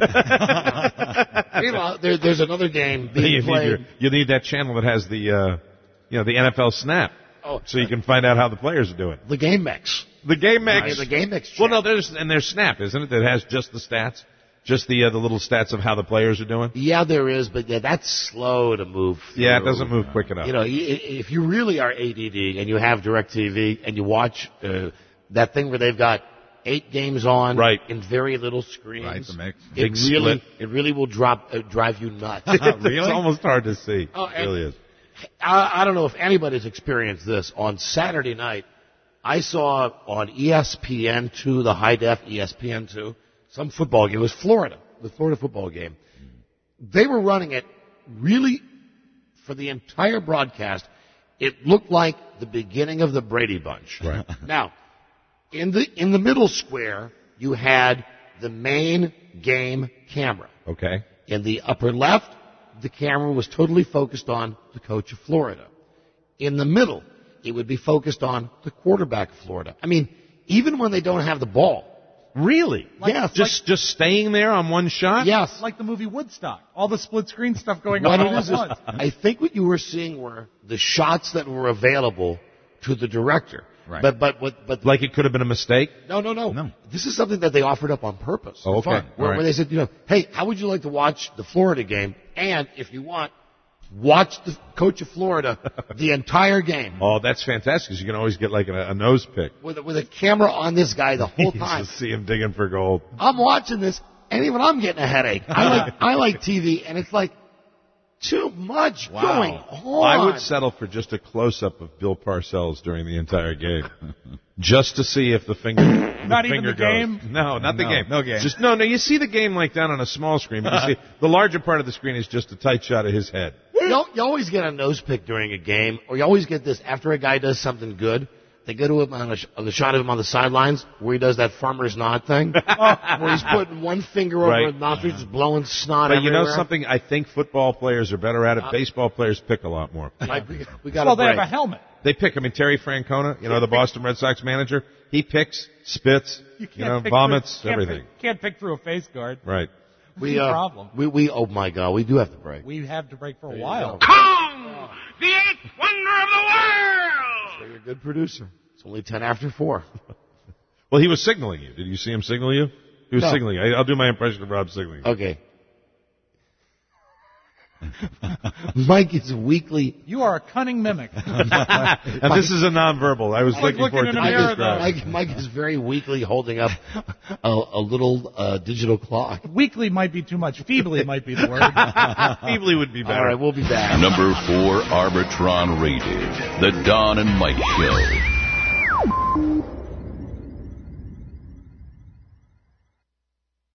on." Meanwhile, there, there's another game being you, need played. your, you need that channel that has the, uh, you know, the N F L snap, Oh, so you can find out how the players are doing. the game mix. The game mix. Yeah, the game mix Well, channel. no, there's and there's snap, isn't it? That has just the stats. Just the uh, the little stats of how the players are doing? Yeah, there is, but yeah, that's slow to move through. Yeah, it doesn't move quick enough. You know, if you really are A D D and you have DirecTV and you watch uh, that thing where they've got eight games on right. in very little screens, right, the mix. it Big really split. it really will drop uh, drive you nuts. Really? It's almost hard to see. Oh, it really is. I, I don't know if anybody's experienced this. On Saturday night, I saw on E S P N two, the high def E S P N two, some football game. It was Florida, the Florida football game. They were running it really for the entire broadcast. It looked like the beginning of the Brady Bunch. Right. Now, in the in the middle square, you had the main game camera. Okay. In the upper left, the camera was totally focused on the coach of Florida. In the middle, it would be focused on the quarterback of Florida. I mean, even when they don't have the ball. Really? Like, yes. Just like, just staying there on one shot? Yes. Like the movie Woodstock. All the split screen stuff going what on it all is at once. Is, I think what you were seeing were the shots that were available to the director. Right. But but what but like it could have been a mistake? No, no, no. No. This is something that they offered up on purpose. Oh, okay. Where, right. where they said, you know, hey, how would you like to watch the Florida game? And if you want, watch the coach of Florida the entire game. Oh, that's fantastic because you can always get like a, a nose pick. With a, with a camera on this guy the whole time. Just see him digging for gold. I'm watching this, and even I'm getting a headache. I like I like T V, and it's like too much wow. going on. I would settle for just a close-up of Bill Parcells during the entire game. Just to see if the finger, not the even finger the game. Goes. No, not no, the game. No game. Just no, no. You see the game like down on a small screen, but you see the larger part of the screen is just a tight shot of his head. You, you always get a nose pick during a game, or you always get this after a guy does something good. They go to him on, a, on the shot of him on the sidelines where he does that farmer's nod thing, where he's putting one finger over right. his nostrils, just blowing snot But everywhere. you know something? I think football players are better at it. Uh, Baseball players pick a lot more. Like, we, we got well, a they break. have a helmet. They pick. I mean, Terry Francona, you know, the Boston Red Sox manager, he picks, spits, you, you know, vomits, through, everything. Can't pick, can't pick through a face guard. Right. We, uh, problem. We, we, oh my God, we do have to break. We have to break for a while. Kong, the eighth wonder of the world. So you're a good producer. It's only ten after four. Well, he was signaling you. Did you see him signal you? He was no. signaling you. I'll do my impression of Rob signaling you. Okay. Mike is weekly. You are a cunning mimic. And this is a nonverbal. I was I looking forward to mirror, Mike, Mike is very weakly holding up a, a little uh, digital clock. Weakly might be too much. Feebly might be the word. Feebly would be better. All right, we'll be back. Number four Arbitron rated, The Don and Mike Show.